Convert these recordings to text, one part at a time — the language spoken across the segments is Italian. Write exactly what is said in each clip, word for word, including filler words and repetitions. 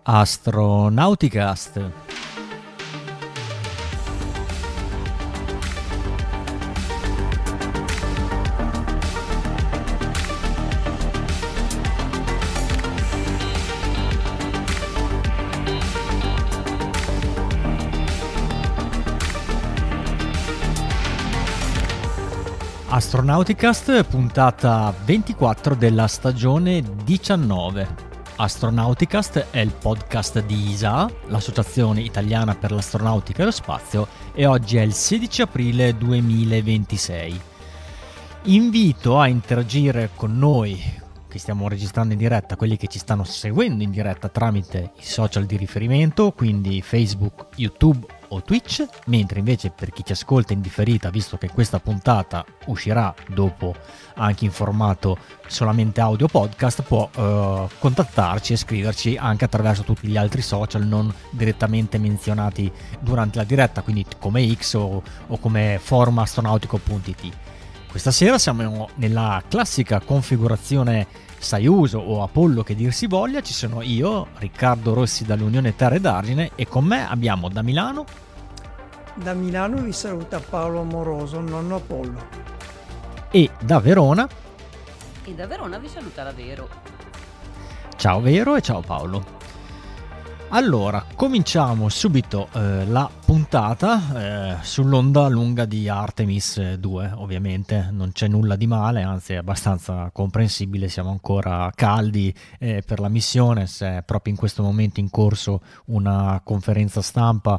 Astronauticast. Astronauticast, puntata ventiquattro della stagione diciannove. Astronauticast è il podcast di I S A, l'Associazione Italiana per l'Astronautica e lo Spazio, e oggi è il sedici aprile duemilaventisei. Invito a interagire con noi, che stiamo registrando in diretta, quelli che ci stanno seguendo in diretta tramite i social di riferimento, quindi Facebook, YouTube o Twitch, mentre invece per chi ci ascolta in differita, visto che questa puntata uscirà dopo anche in formato solamente audio podcast, può eh, contattarci e scriverci anche attraverso tutti gli altri social non direttamente menzionati durante la diretta, quindi come X o, o come forum astronautico punto it. Questa sera siamo nella classica configurazione Saiuso o Apollo che dir si voglia. Ci sono io, Riccardo Rossi dall'Unione Terre d'Argine, e con me abbiamo da Milano. Da Milano vi saluta Paolo Amoroso, nonno Apollo. E da Verona. E da Verona vi saluta la Vero. Ciao Vero e ciao Paolo. Allora, cominciamo subito eh, la puntata eh, sull'onda lunga di Artemis due, ovviamente non c'è nulla di male, anzi è abbastanza comprensibile, siamo ancora caldi eh, per la missione, se è proprio in questo momento in corso una conferenza stampa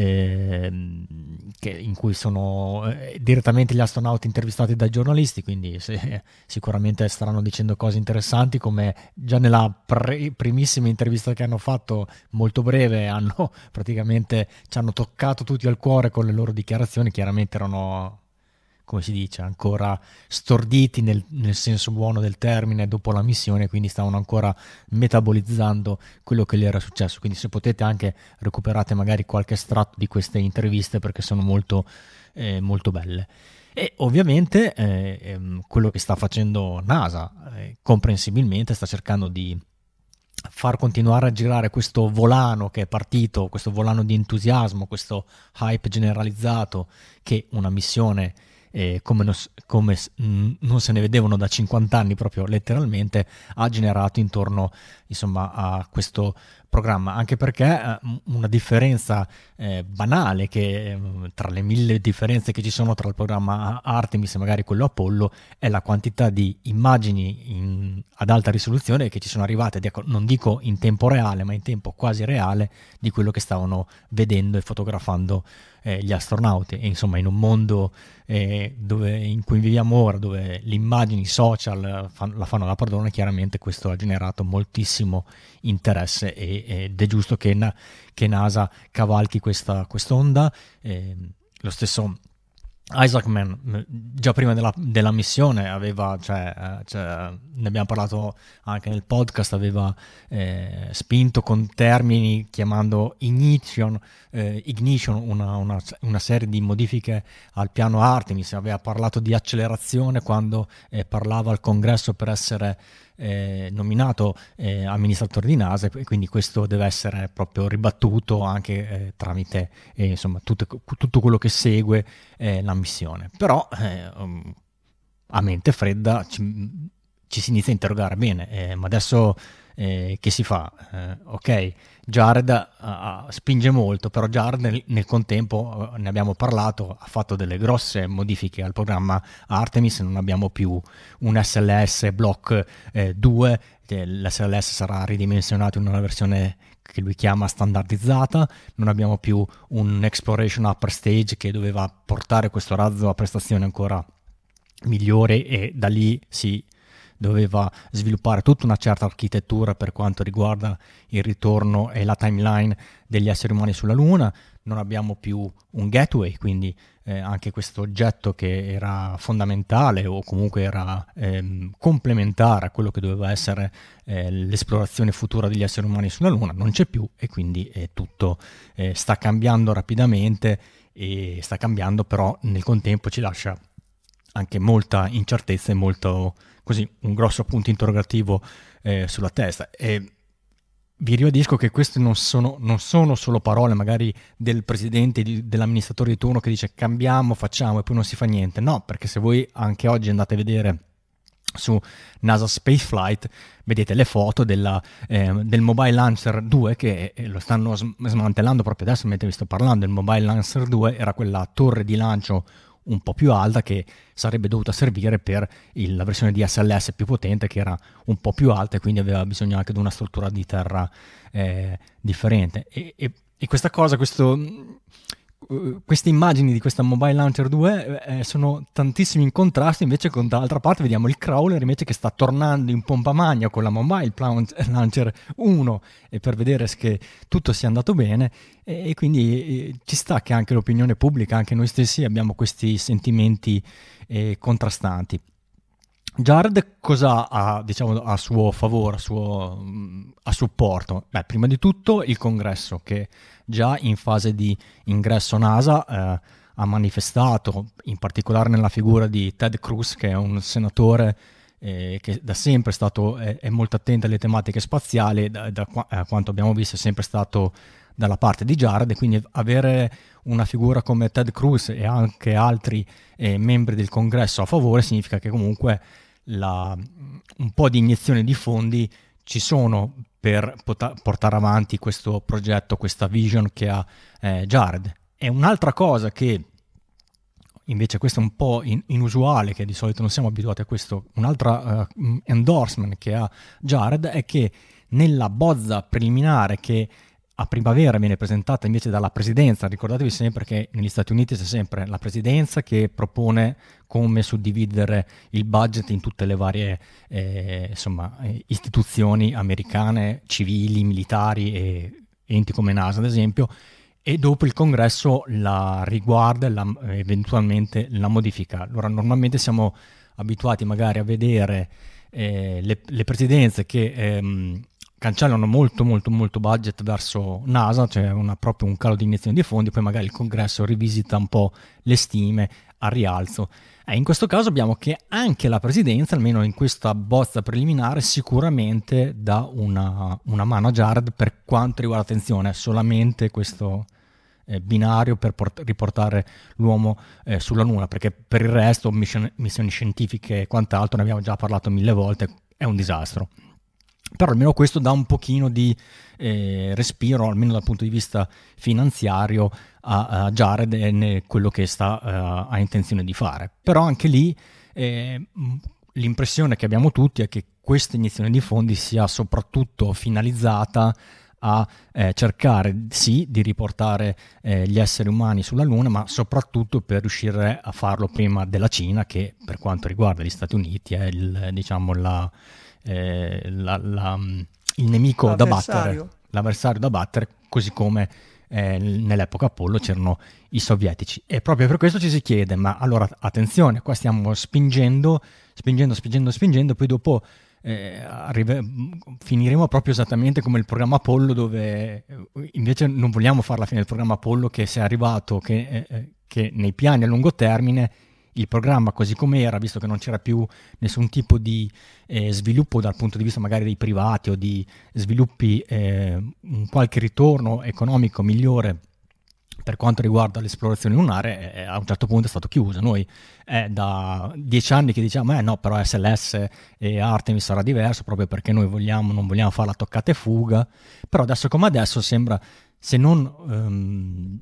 eh, che, in cui sono eh, direttamente gli astronauti intervistati dai giornalisti, quindi se, sicuramente staranno dicendo cose interessanti, come già nella pre- primissima intervista che hanno fatto, molto breve, hanno praticamente ci hanno toccato tutti al cuore con le loro dichiarazioni. Chiaramente erano, come si dice, ancora storditi nel, nel senso buono del termine dopo la missione, quindi stavano ancora metabolizzando quello che gli era successo. Quindi se potete anche recuperate magari qualche estratto di queste interviste, perché sono molto eh, molto belle. E ovviamente eh, ehm, quello che sta facendo NASA eh, comprensibilmente sta cercando di far continuare a girare questo volano che è partito, questo volano di entusiasmo, questo hype generalizzato che una missione eh, come, non, come mh, non se ne vedevano da cinquanta anni, proprio letteralmente, ha generato intorno insomma a questo programma, anche perché eh, una differenza eh, banale che eh, tra le mille differenze che ci sono tra il programma Artemis e magari quello Apollo è la quantità di immagini in, ad alta risoluzione che ci sono arrivate, non dico in tempo reale ma in tempo quasi reale, di quello che stavano vedendo e fotografando eh, gli astronauti. E insomma, in un mondo eh, dove, in cui viviamo ora, dove le immagini social fan, la fanno da padrone, chiaramente questo ha generato moltissimo interesse e ed è giusto che, che NASA cavalchi questa quest'onda. Eh, lo stesso Isaacman già prima della, della missione aveva, cioè, cioè, ne abbiamo parlato anche nel podcast, aveva eh, spinto con termini chiamando ignition, eh, ignition una, una, una serie di modifiche al piano Artemis. Aveva parlato di accelerazione quando eh, parlava al congresso per essere Eh, nominato eh, amministratore di NASA, e quindi questo deve essere proprio ribattuto anche eh, tramite eh, insomma tutto, tutto quello che segue eh, la missione. Però eh, um, a mente fredda ci, ci si inizia a interrogare bene, eh, ma adesso eh, che si fa? Eh, ok, Jared uh, spinge molto, però Jared nel, nel contempo, uh, ne abbiamo parlato, ha fatto delle grosse modifiche al programma Artemis. Non abbiamo più un S L S Block eh, due, l'S L S sarà ridimensionato in una versione che lui chiama standardizzata, non abbiamo più un Exploration Upper Stage che doveva portare questo razzo a prestazioni ancora migliori, e da lì si doveva sviluppare tutta una certa architettura per quanto riguarda il ritorno e la timeline degli esseri umani sulla Luna. Non abbiamo più un gateway, quindi eh, anche questo oggetto che era fondamentale o comunque era ehm, complementare a quello che doveva essere eh, l'esplorazione futura degli esseri umani sulla Luna non c'è più, e quindi eh, tutto eh, sta cambiando rapidamente, e sta cambiando, però nel contempo ci lascia anche molta incertezza e molto, così, un grosso punto interrogativo eh, sulla testa. E vi ribadisco che queste non sono, non sono solo parole magari del presidente, di, dell'amministratore di turno che dice cambiamo, facciamo e poi non si fa niente. No, perché se voi anche oggi andate a vedere su NASA Spaceflight vedete le foto della, eh, del Mobile Launcher due che eh, lo stanno smantellando proprio adesso mentre vi sto parlando. Il Mobile Launcher due era quella torre di lancio un po' più alta che sarebbe dovuta servire per il, la versione D S L S più potente, che era un po' più alta e quindi aveva bisogno anche di una struttura di terra eh, differente. E, e, e questa cosa, questo queste immagini di questa Mobile Launcher due eh, sono tantissimi in contrasto invece con dall'altra parte vediamo il crawler invece che sta tornando in pompa magna con la Mobile Launcher uno e per vedere che tutto sia andato bene e, e quindi eh, ci sta che anche l'opinione pubblica, anche noi stessi abbiamo questi sentimenti eh, contrastanti. Jared cosa ha, diciamo, a suo favore, a suo a supporto? Beh, prima di tutto il congresso che già in fase di ingresso NASA eh, ha manifestato, in particolare nella figura di Ted Cruz, che è un senatore eh, che da sempre è stato è, è molto attento alle tematiche spaziali, da, da eh, quanto abbiamo visto è sempre stato dalla parte di Jared, e quindi avere una figura come Ted Cruz e anche altri eh, membri del congresso a favore significa che comunque la, un po' di iniezioni di fondi ci sono per pot- portare avanti questo progetto, questa vision che ha eh, Jared. E un'altra cosa che invece questo è un po' in- inusuale, che di solito non siamo abituati a questo, un'altra uh, endorsement che ha Jared è che nella bozza preliminare che a primavera viene presentata invece dalla presidenza, ricordatevi sempre che negli Stati Uniti c'è sempre la presidenza che propone come suddividere il budget in tutte le varie eh, insomma, eh, istituzioni americane, civili, militari e enti come NASA ad esempio, e dopo il congresso la riguarda e la, eventualmente la modifica. Allora normalmente siamo abituati magari a vedere eh, le, le presidenze che ehm, cancellano molto molto molto budget verso NASA, cioè una, proprio un calo di iniezione di fondi, poi magari il congresso rivisita un po' le stime a rialzo. Eh, in questo caso abbiamo che anche la presidenza, almeno in questa bozza preliminare, sicuramente dà una, una mano a Jared per quanto riguarda attenzione, solamente questo eh, binario per port- riportare l'uomo eh, sulla Luna, perché per il resto mission- missioni scientifiche e quant'altro, ne abbiamo già parlato mille volte, è un disastro. Però almeno questo dà un pochino di eh, respiro, almeno dal punto di vista finanziario, a, a Jared e quello che sta, uh, ha intenzione di fare. Però anche lì eh, l'impressione che abbiamo tutti è che questa iniezione di fondi sia soprattutto finalizzata a eh, cercare sì di riportare eh, gli esseri umani sulla Luna, ma soprattutto per riuscire a farlo prima della Cina, che per quanto riguarda gli Stati Uniti è il, diciamo la Eh, la, la, il nemico da battere, l'avversario da battere, così come eh, nell'epoca Apollo c'erano i sovietici. E proprio per questo ci si chiede, ma allora attenzione, qua stiamo spingendo, spingendo, spingendo, spingendo, poi dopo eh, arrive, finiremo proprio esattamente come il programma Apollo, dove invece non vogliamo fare la fine del programma Apollo, che se è arrivato, che, eh, che nei piani a lungo termine il programma così com'era, visto che non c'era più nessun tipo di eh, sviluppo dal punto di vista magari dei privati o di sviluppi, eh, un qualche ritorno economico migliore per quanto riguarda l'esplorazione lunare, eh, a un certo punto è stato chiuso. Noi è da dieci anni che diciamo eh no, però S L S e Artemis sarà diverso proprio perché noi vogliamo, non vogliamo fare la toccata e fuga, però adesso come adesso sembra, se non um,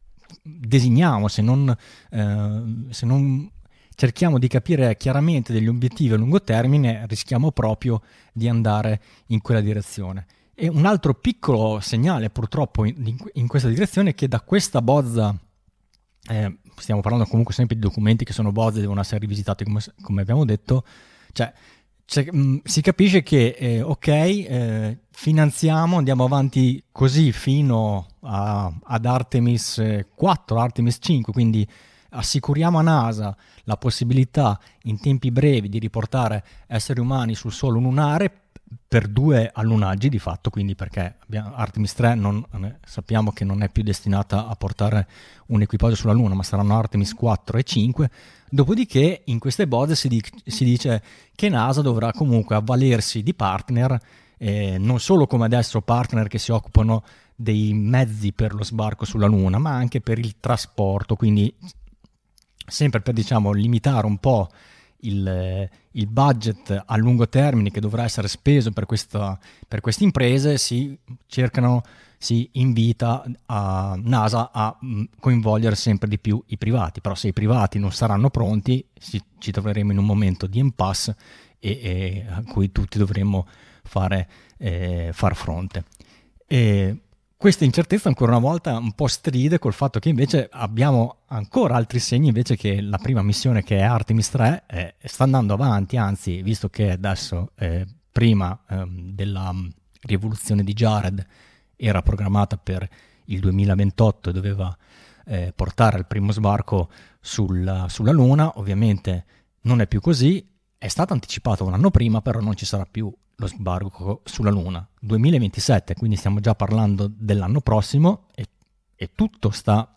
designiamo, se non, eh, se non cerchiamo di capire chiaramente degli obiettivi a lungo termine, rischiamo proprio di andare in quella direzione. E un altro piccolo segnale purtroppo in, in questa direzione è che da questa bozza, eh, stiamo parlando comunque sempre di documenti che sono bozze, devono essere rivisitati come, come abbiamo detto, cioè Cioè, mh, si capisce che eh, ok, eh, finanziamo, andiamo avanti così fino a, ad Artemis quattro, Artemis cinque, quindi assicuriamo a NASA la possibilità in tempi brevi di riportare esseri umani sul suolo lunare per due allunaggi di fatto, quindi perché abbiamo, Artemis tre non, sappiamo che non è più destinata a portare un equipaggio sulla Luna, ma saranno Artemis quattro e cinque. Dopodiché in queste bozze si, di, si dice che NASA dovrà comunque avvalersi di partner eh, non solo come adesso partner che si occupano dei mezzi per lo sbarco sulla Luna, ma anche per il trasporto, quindi sempre per, diciamo, limitare un po' il, il budget a lungo termine che dovrà essere speso per, questa, per queste imprese, si cercano, si invita a NASA a mh, coinvolgere sempre di più i privati. Però se i privati non saranno pronti, si, ci troveremo in un momento di impasse e, e a cui tutti dovremmo fare, eh, far fronte. E questa incertezza ancora una volta un po' stride col fatto che invece abbiamo ancora altri segni invece che la prima missione, che è Artemis tre, eh, sta andando avanti, anzi, visto che adesso eh, prima eh, della rivoluzione di Jared era programmata per il duemilaventotto e doveva eh, portare al primo sbarco sulla, sulla Luna, ovviamente non è più così, è stato anticipato un anno prima, però non ci sarà più lo sbarco sulla Luna. duemilaventisette, quindi stiamo già parlando dell'anno prossimo e, e tutto sta,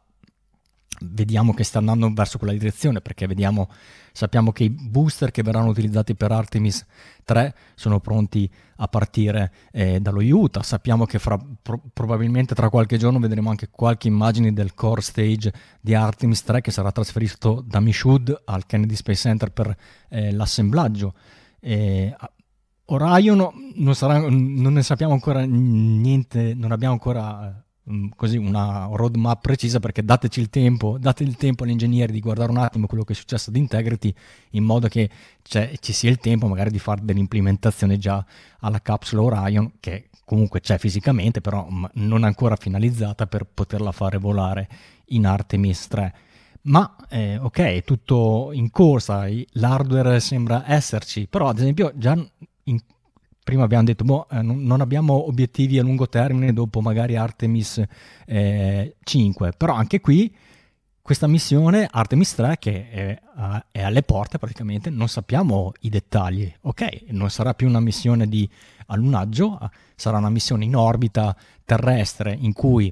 vediamo che sta andando verso quella direzione, perché vediamo, sappiamo che i booster che verranno utilizzati per Artemis tre sono pronti a partire eh, dallo Utah. Sappiamo che fra, pro, probabilmente tra qualche giorno vedremo anche qualche immagine del core stage di Artemis tre che sarà trasferito da Michoud al Kennedy Space Center per eh, l'assemblaggio. Eh, Orion non, sarà, non ne sappiamo ancora niente, non abbiamo ancora um, così una roadmap precisa, perché dateci il tempo, date il tempo agli ingegneri di guardare un attimo quello che è successo ad Integrity, in modo che ci sia il tempo magari di fare dell'implementazione già alla capsula Orion, che comunque c'è fisicamente, però non ancora finalizzata per poterla fare volare in Artemis tre. Ma eh, ok, è tutto in corsa, l'hardware sembra esserci, però ad esempio già in, prima abbiamo detto boh, eh, non, non abbiamo obiettivi a lungo termine dopo magari Artemis eh, cinque, però anche qui questa missione Artemis tre che è, è alle porte praticamente, non sappiamo i dettagli. Ok, non sarà più una missione di allunaggio, sarà una missione in orbita terrestre in cui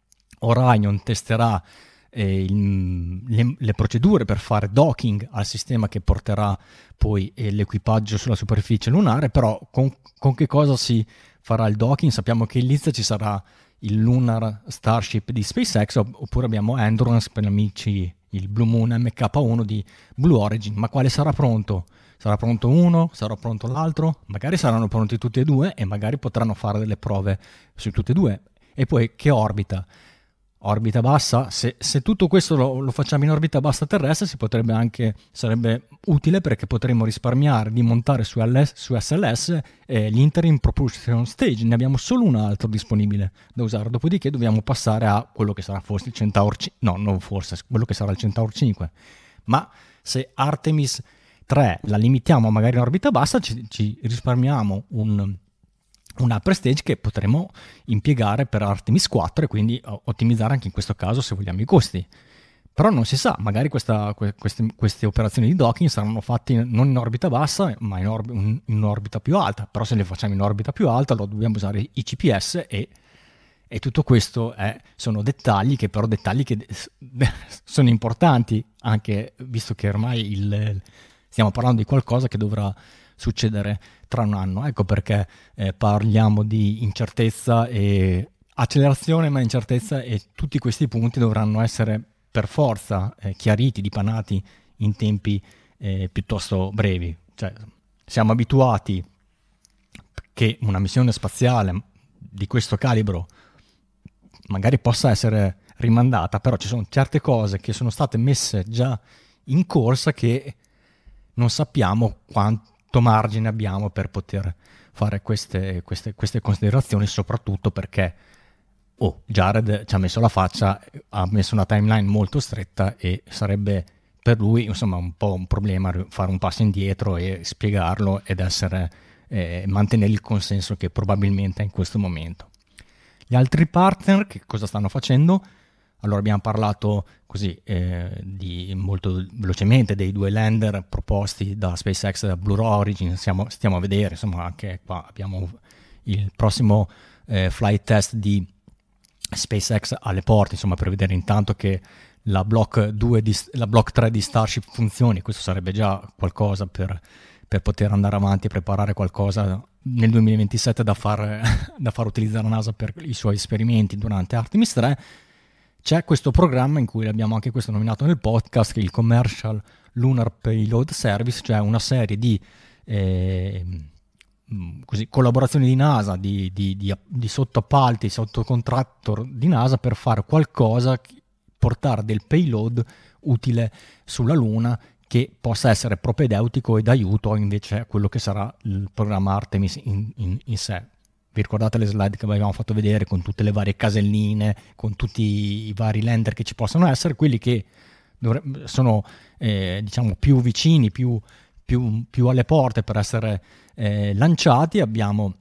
Orion testerà Eh, il, le, le procedure per fare docking al sistema che porterà poi eh, l'equipaggio sulla superficie lunare. Però con, con che cosa si farà il docking? Sappiamo che in lizza ci sarà il Lunar Starship di SpaceX, oppure abbiamo Endurance per gli amici, il Blue Moon M K uno di Blue Origin. Ma quale sarà pronto? Sarà pronto uno? Sarà pronto l'altro? Magari saranno pronti tutti e due e magari potranno fare delle prove su tutti e due. E poi che orbita? Orbita bassa, se, se tutto questo lo, lo facciamo in orbita bassa terrestre, si potrebbe anche, sarebbe utile, perché potremmo risparmiare di montare su, L S, su S L S eh, l'Interim Propulsion Stage. Ne abbiamo solo un altro disponibile da usare, dopodiché dobbiamo passare a quello che sarà forse il Centaur cinque, no, non forse, quello che sarà il Centaur cinque. Ma se Artemis tre la limitiamo magari in orbita bassa, ci, ci risparmiamo un... un upper stage che potremo impiegare per Artemis quattro e quindi ottimizzare anche in questo caso, se vogliamo, i costi. Però non si sa, magari questa, queste, queste operazioni di docking saranno fatte non in orbita bassa ma in, orb, in orbita più alta. Però se le facciamo in orbita più alta allora dobbiamo usare i C P S e, e tutto questo è, sono dettagli che però dettagli che sono importanti, anche visto che ormai il, stiamo parlando di qualcosa che dovrà succedere tra un anno. Ecco perché eh, parliamo di incertezza e accelerazione, ma incertezza, e tutti questi punti dovranno essere per forza eh, chiariti, dipanati in tempi eh, piuttosto brevi. Cioè, siamo abituati che una missione spaziale di questo calibro magari possa essere rimandata, però ci sono certe cose che sono state messe già in corsa che non sappiamo quanto margine abbiamo per poter fare queste, queste, queste considerazioni, soprattutto perché oh, Jared ci ha messo la faccia, ha messo una timeline molto stretta e sarebbe per lui insomma un po' un problema fare un passo indietro e spiegarlo ed essere eh, mantenere il consenso che probabilmente è in questo momento. Gli altri partner che cosa stanno facendo? Allora abbiamo parlato così eh, di molto velocemente dei due lander proposti da SpaceX e da Blue Origin. Stiamo, stiamo a vedere, insomma, anche qua abbiamo il prossimo eh, flight test di SpaceX alle porte, insomma, per vedere intanto che la Block due di, la Block tre di Starship funzioni. Questo sarebbe già qualcosa per, per poter andare avanti e preparare qualcosa nel duemilaventisette da far, da far utilizzare la NASA per i suoi esperimenti durante Artemis tre. C'è questo programma in cui abbiamo anche questo nominato nel podcast, che è il Commercial Lunar Payload Service, cioè una serie di eh, così, collaborazioni di NASA, di, di, di, di sottoappalti, sottocontractor di NASA per fare qualcosa, portare del payload utile sulla Luna che possa essere propedeutico ed aiuto invece a quello che sarà il programma Artemis in, in, in sé. Vi ricordate le slide che avevamo fatto vedere con tutte le varie caselline, con tutti i vari lander che ci possono essere, quelli che dovre- sono eh, diciamo più vicini, più, più, più alle porte per essere eh, lanciati. Abbiamo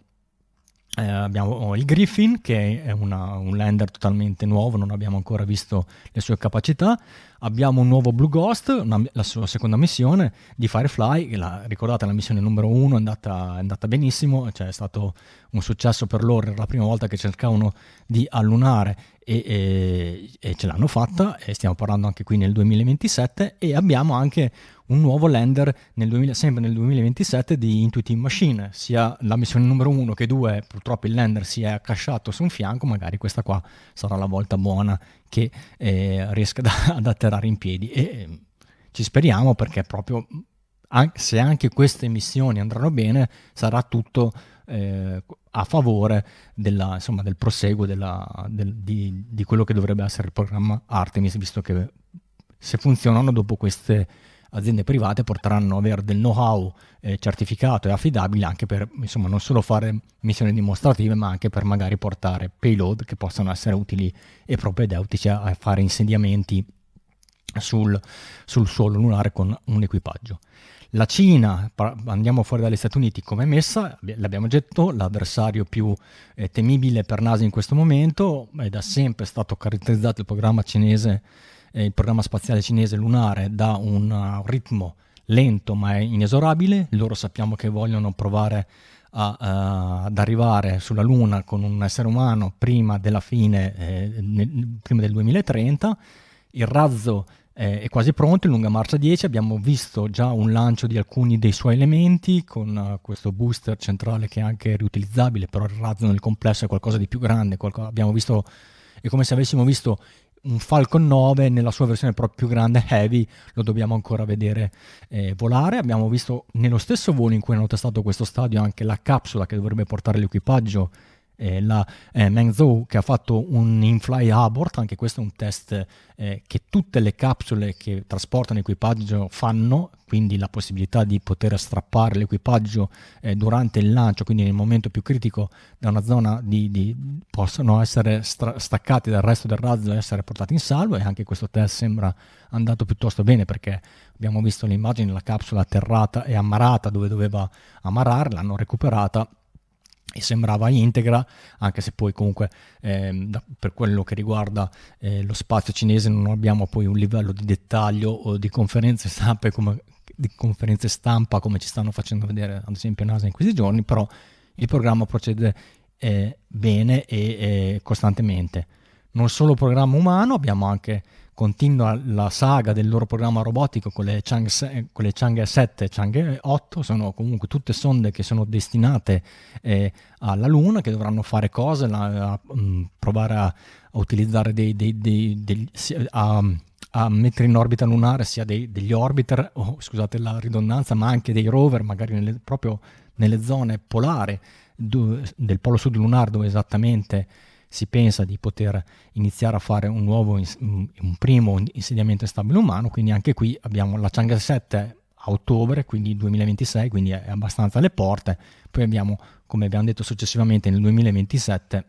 Eh, abbiamo il Griffin, che è una, un lander totalmente nuovo, non abbiamo ancora visto le sue capacità. Abbiamo un nuovo Blue Ghost, una, la sua seconda missione di Firefly. La, ricordate, la missione numero uno è andata, è andata benissimo, cioè è stato un successo per loro, era la prima volta che cercavano di allunare e, e, e ce l'hanno fatta, e stiamo parlando anche qui nel duemilaventisette. E abbiamo anche un nuovo lander nel duemila, sempre nel duemilaventisette di Intuitive Machine, sia la missione numero uno che due. Purtroppo il lander si è accasciato su un fianco, magari questa qua sarà la volta buona che eh, riesca da, ad atterrare in piedi, e eh, ci speriamo, perché proprio an- se anche queste missioni andranno bene sarà tutto eh, a favore della, insomma, del proseguo della, del, di, di quello che dovrebbe essere il programma Artemis, visto che se funzionano, dopo queste aziende private potranno avere del know-how eh, certificato e affidabile anche per, insomma, non solo fare missioni dimostrative, ma anche per magari portare payload che possano essere utili e propedeutici a fare insediamenti sul, sul suolo lunare con un equipaggio. La Cina, andiamo fuori dagli Stati Uniti, come è messa, l'abbiamo detto, l'avversario più eh, temibile per NASA in questo momento. È da sempre stato caratterizzato il programma cinese, il programma spaziale cinese lunare, da un ritmo lento ma inesorabile. Loro sappiamo che vogliono provare a, uh, ad arrivare sulla Luna con un essere umano prima della fine, eh, nel, prima del duemilatrenta. Il razzo eh, è quasi pronto, in lunga marcia dieci. Abbiamo visto già un lancio di alcuni dei suoi elementi con uh, questo booster centrale che è anche riutilizzabile, però il razzo nel complesso è qualcosa di più grande. Qualcosa, abbiamo visto, è come se avessimo visto un Falcon nove nella sua versione proprio più grande, Heavy. Lo dobbiamo ancora vedere eh, volare. Abbiamo visto nello stesso volo in cui hanno testato questo stadio anche la capsula che dovrebbe portare l'equipaggio, eh, la eh, Mengzhou, che ha fatto un in-fly abort. Anche questo è un test eh, che tutte le capsule che trasportano equipaggio fanno, quindi la possibilità di poter strappare l'equipaggio eh, durante il lancio, quindi nel momento più critico, da una zona di, di possono essere stra- staccati dal resto del razzo e essere portati in salvo. E anche questo test sembra andato piuttosto bene, perché abbiamo visto le immagini della capsula atterrata e ammarata dove doveva ammarare, l'hanno recuperata e sembrava integra, anche se poi comunque eh, da, per quello che riguarda eh, lo spazio cinese non abbiamo poi un livello di dettaglio o di conferenze stampa come, di conferenze stampa come ci stanno facendo vedere ad esempio NASA in questi giorni. Però il programma procede eh, bene e eh, costantemente. Non solo programma umano, abbiamo anche, continua la saga del loro programma robotico con le Chang'e, con le Chang'e sette e Chang'e otto. Sono comunque tutte sonde che sono destinate eh, alla Luna, che dovranno fare cose, la, a, um, provare a, a utilizzare dei, dei, dei, dei a, a mettere in orbita lunare sia dei, degli orbiter, oh, scusate la ridondanza, ma anche dei rover, magari nelle, proprio nelle zone polari do, del polo sud lunare, dove esattamente si pensa di poter iniziare a fare un nuovo, un primo insediamento stabile umano. Quindi anche qui abbiamo la Chang'e sette a ottobre, quindi duemilaventisei, quindi è abbastanza alle porte. Poi abbiamo, come abbiamo detto successivamente nel duemilaventisette,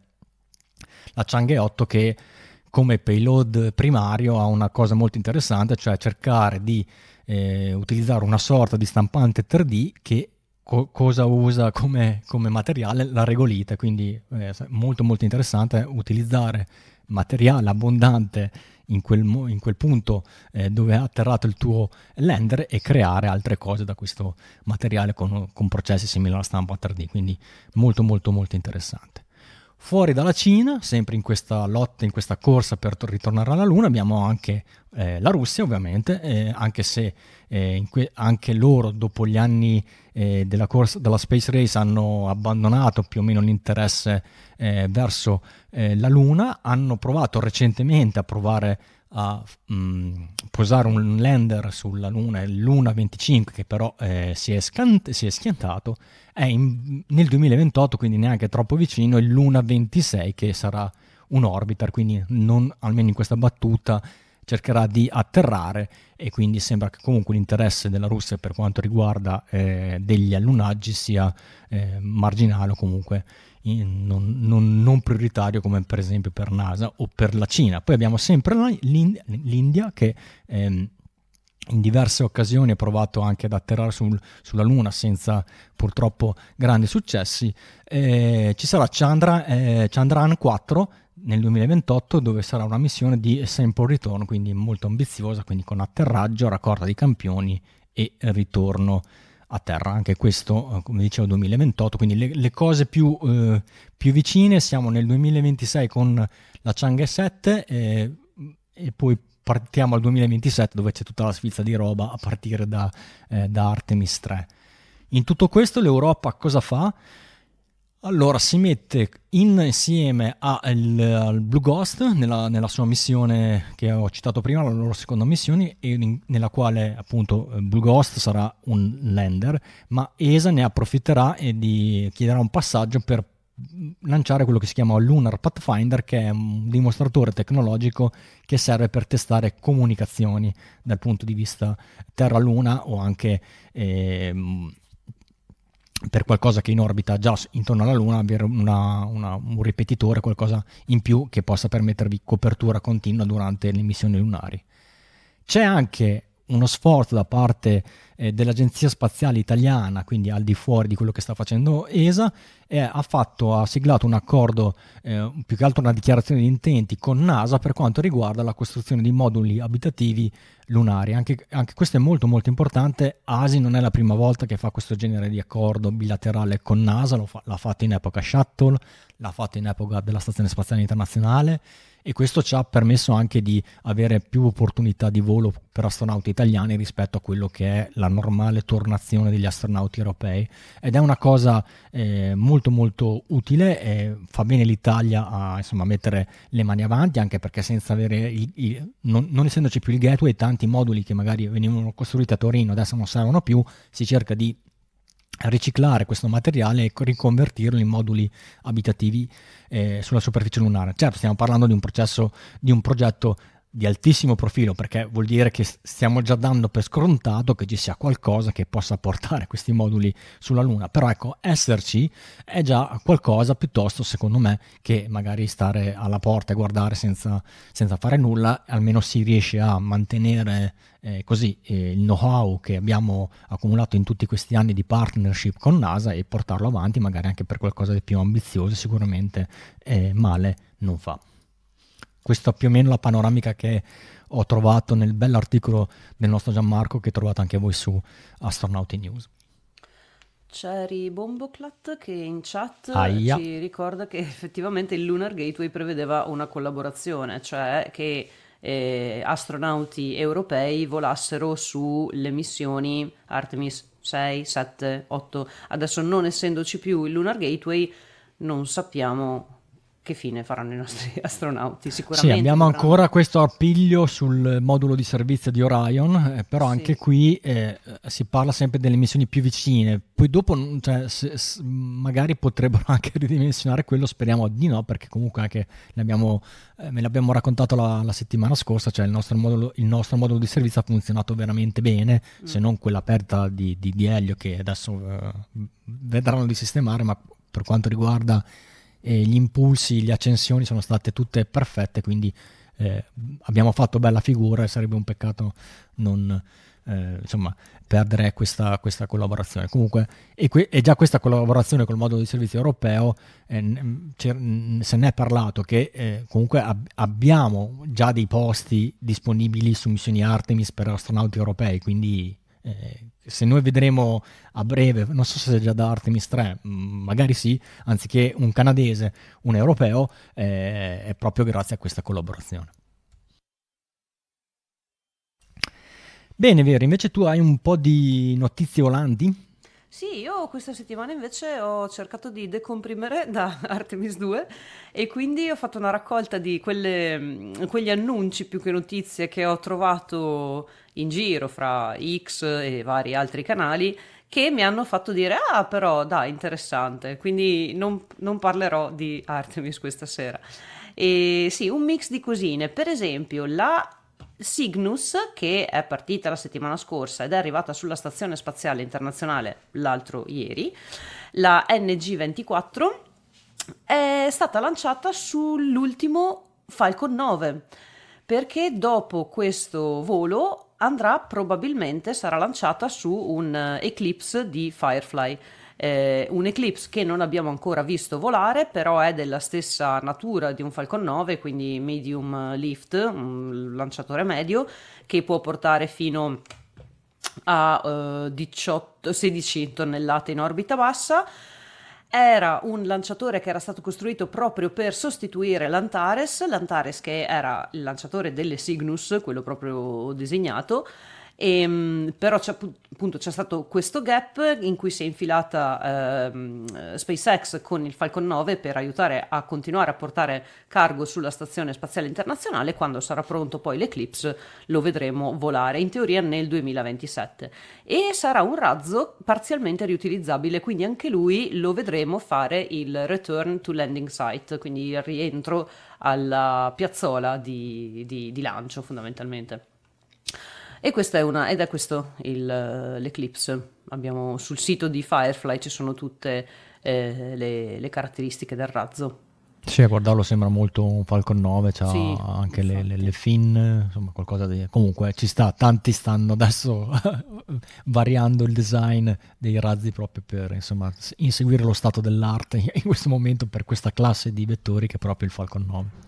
la Chang'e otto, che come payload primario ha una cosa molto interessante, cioè cercare di eh, utilizzare una sorta di stampante tre D che cosa usa come, come materiale? La regolite. Quindi eh, molto molto interessante utilizzare materiale abbondante in quel, in quel punto eh, dove ha atterrato il tuo lander e creare altre cose da questo materiale con, con processi simili alla stampa tre D. Quindi molto molto molto interessante. Fuori dalla Cina, sempre in questa lotta, in questa corsa per to- ritornare alla Luna, abbiamo anche eh, la Russia, ovviamente, eh, anche se eh, in que- anche loro dopo gli anni eh, della corsa della Space Race hanno abbandonato più o meno l'interesse eh, verso eh, la Luna, hanno provato recentemente a provare a mh, posare un lander sulla Luna, il Luna venticinque, che però eh, si, è scant- si è schiantato. È in, nel duemilaventotto, quindi neanche troppo vicino, il Luna ventisei, che sarà un orbiter, quindi non, almeno in questa battuta cercherà di atterrare, e quindi sembra che comunque l'interesse della Russia per quanto riguarda eh, degli allunaggi sia eh, marginale, o comunque in, non, non, non prioritario come per esempio per NASA o per la Cina. Poi abbiamo sempre l'India, l'India che ehm, in diverse occasioni ha provato anche ad atterrare sul, sulla Luna senza purtroppo grandi successi. Eh, ci sarà Chandra, eh, Chandrayaan quattro nel duemilaventotto, dove sarà una missione di sample return, quindi molto ambiziosa, quindi con atterraggio, raccolta di campioni e ritorno a terra. Anche questo, come dicevo, duemilaventotto, quindi le, le cose più, eh, più vicine. Siamo nel duemilaventisei con la Chang'e sette eh, e poi partiamo al duemilaventisette, dove c'è tutta la sfilza di roba a partire da, eh, da Artemis tre. In tutto questo l'Europa cosa fa? Allora si mette insieme al, al Blue Ghost nella, nella sua missione che ho citato prima, la loro seconda missione, e in, nella quale appunto Blue Ghost sarà un lander, ma E S A ne approfitterà e di, chiederà un passaggio per lanciare quello che si chiama Lunar Pathfinder, che è un dimostratore tecnologico che serve per testare comunicazioni dal punto di vista Terra-Luna, o anche eh, per qualcosa che in orbita già intorno alla Luna, avere una, una, un ripetitore, qualcosa in più che possa permettervi copertura continua durante le missioni lunari. C'è anche uno sforzo da parte eh, dell'Agenzia Spaziale Italiana, quindi al di fuori di quello che sta facendo E S A, e ha, fatto, ha siglato un accordo, eh, più che altro una dichiarazione di intenti con NASA per quanto riguarda la costruzione di moduli abitativi lunari. Anche, anche questo è molto molto importante. A S I non è la prima volta che fa questo genere di accordo bilaterale con NASA, lo fa, l'ha fatto in epoca Shuttle, l'ha fatto in epoca della Stazione Spaziale Internazionale, e questo ci ha permesso anche di avere più opportunità di volo per astronauti italiani rispetto a quello che è la normale tornazione degli astronauti europei, ed è una cosa eh, molto molto utile. Eh, fa bene l'Italia a insomma mettere le mani avanti, anche perché senza avere il, il, non, non essendoci più il gateway, tanti moduli che magari venivano costruiti a Torino adesso non servono più, si cerca di riciclare questo materiale e riconvertirlo in moduli abitativi eh, sulla superficie lunare. Certo, stiamo parlando di un processo, di un progetto di altissimo profilo, perché vuol dire che stiamo già dando per scontato che ci sia qualcosa che possa portare questi moduli sulla Luna, però ecco, esserci è già qualcosa, piuttosto secondo me che magari stare alla porta e guardare senza, senza fare nulla. Almeno si riesce a mantenere eh, così eh, il know-how che abbiamo accumulato in tutti questi anni di partnership con NASA e portarlo avanti, magari anche per qualcosa di più ambizioso. Sicuramente eh, male non fa. Questa è più o meno la panoramica che ho trovato nel bell'articolo del nostro Gianmarco, che trovate anche voi su Astronauti News. C'è Ribomboclat che in chat Aia. ci ricorda che effettivamente il Lunar Gateway prevedeva una collaborazione, cioè che eh, astronauti europei volassero sulle missioni Artemis sei, sette, otto. Adesso, non essendoci più il Lunar Gateway, non sappiamo che fine faranno i nostri astronauti. Sicuramente sì, abbiamo dovranno... ancora questo appiglio sul modulo di servizio di Orion, eh, però sì. anche qui eh, si parla sempre delle missioni più vicine. Poi dopo cioè, se, se, magari potrebbero anche ridimensionare quello, speriamo di no, perché comunque anche l'abbiamo, eh, me l'abbiamo raccontato la, la settimana scorsa, cioè il nostro modulo, il nostro modulo di servizio ha funzionato veramente bene, mm. se non quella perdita di, di, di elio che adesso eh, vedranno di sistemare, ma per quanto riguarda e gli impulsi, le accensioni sono state tutte perfette, quindi eh, abbiamo fatto bella figura e sarebbe un peccato non eh, insomma perdere questa, questa collaborazione. Comunque e, que- e già questa collaborazione col modulo di servizio europeo eh, se ne è parlato che eh, comunque ab- abbiamo già dei posti disponibili su missioni Artemis per astronauti europei, quindi Eh, se noi vedremo a breve, non so se già da Artemis tre, mh, magari sì, anziché un canadese, un europeo, eh, è proprio grazie a questa collaborazione. Bene, Vero, invece tu hai un po' di notizie volanti? Sì, io questa settimana invece ho cercato di decomprimere da Artemis due e quindi ho fatto una raccolta di quelle, quegli annunci più che notizie che ho trovato in giro fra X e vari altri canali che mi hanno fatto dire ah però dai interessante, quindi non, non parlerò di Artemis questa sera. E sì, un mix di cosine, per esempio la Cygnus, che è partita la settimana scorsa ed è arrivata sulla Stazione Spaziale Internazionale l'altro ieri, la N G ventiquattro, è stata lanciata sull'ultimo Falcon nove, perché dopo questo volo andrà probabilmente, sarà lanciata su un Eclipse di Firefly. Eh, un Eclipse che non abbiamo ancora visto volare, però è della stessa natura di un Falcon nove, quindi medium lift, un lanciatore medio che può portare fino a eh, diciotto, sedici tonnellate in orbita bassa. Era un lanciatore che era stato costruito proprio per sostituire l'Antares, l'Antares che era il lanciatore delle Cygnus, quello proprio disegnato. E, però c'è, appunto, c'è stato questo gap in cui si è infilata ehm, SpaceX con il Falcon nove per aiutare a continuare a portare cargo sulla Stazione Spaziale Internazionale. Quando sarà pronto poi l'Eclipse lo vedremo volare, in teoria nel duemilaventisette, e sarà un razzo parzialmente riutilizzabile, quindi anche lui lo vedremo fare il return to landing site, quindi il rientro alla piazzola di, di, di lancio fondamentalmente. E questa è una, ed è questo il, l'Eclipse. Abbiamo sul sito di Firefly ci sono tutte eh, le, le caratteristiche del razzo. Sì, a guardarlo sembra molto un Falcon nove, c'ha Sì, anche le, le, le fin, insomma qualcosa di... Comunque ci sta, tanti stanno adesso variando il design dei razzi proprio per insomma inseguire lo stato dell'arte in questo momento per questa classe di vettori che è proprio il Falcon nove.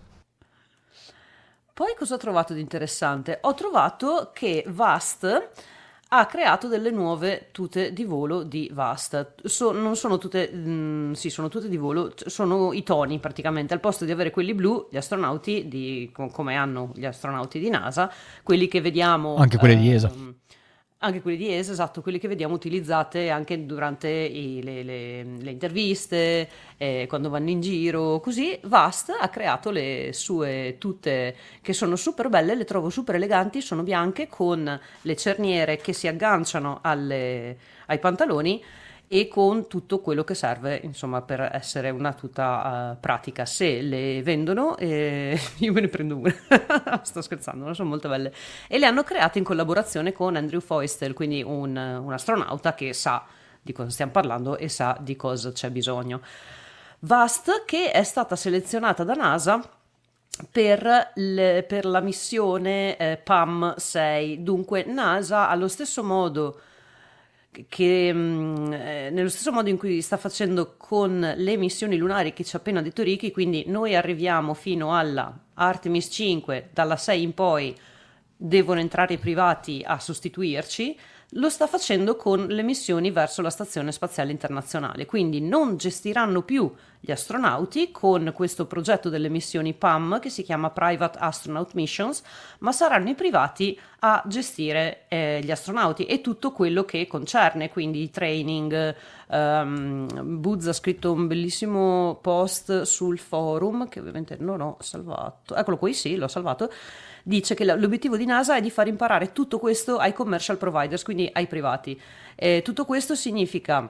Poi cosa ho trovato di interessante? Ho trovato che Vast ha creato delle nuove tute di volo di Vast. So, non sono tute, mh, sì, sono tute di volo, sono i toni praticamente. Al posto di avere quelli blu, gli astronauti, di, come hanno gli astronauti di NASA, quelli che vediamo... Anche quelli eh, di E S A. Anche quelli di E S A, esatto, quelli che vediamo utilizzate anche durante i, le, le, le interviste, eh, quando vanno in giro, così. Vast ha creato le sue tute che sono super belle, le trovo super eleganti, sono bianche con le cerniere che si agganciano alle, ai pantaloni e con tutto quello che serve, insomma, per essere una tuta uh, pratica. Se le vendono, eh, io me ne prendo una. Sto scherzando, non sono molto belle. E le hanno create in collaborazione con Andrew Feustel, quindi un, un astronauta che sa di cosa stiamo parlando e sa di cosa c'è bisogno. Vast, che è stata selezionata da NASA per, le, per la missione eh, P A M sei. Dunque NASA, allo stesso modo che mh, eh, nello stesso modo in cui sta facendo con le missioni lunari che ci ha appena detto Ricky, quindi noi arriviamo fino alla Artemis cinque, dalla sei in poi devono entrare i privati a sostituirci, lo sta facendo con le missioni verso la Stazione Spaziale Internazionale, quindi non gestiranno più gli astronauti con questo progetto delle missioni P A M che si chiama Private Astronaut Missions, ma saranno i privati a gestire eh, gli astronauti e tutto quello che concerne, quindi i training. um, Buzz ha scritto un bellissimo post sul forum che ovviamente non ho salvato, eccolo qui, sì, l'ho salvato. Dice che l'obiettivo di NASA è di far imparare tutto questo ai commercial providers, quindi ai privati. Eh, tutto questo significa,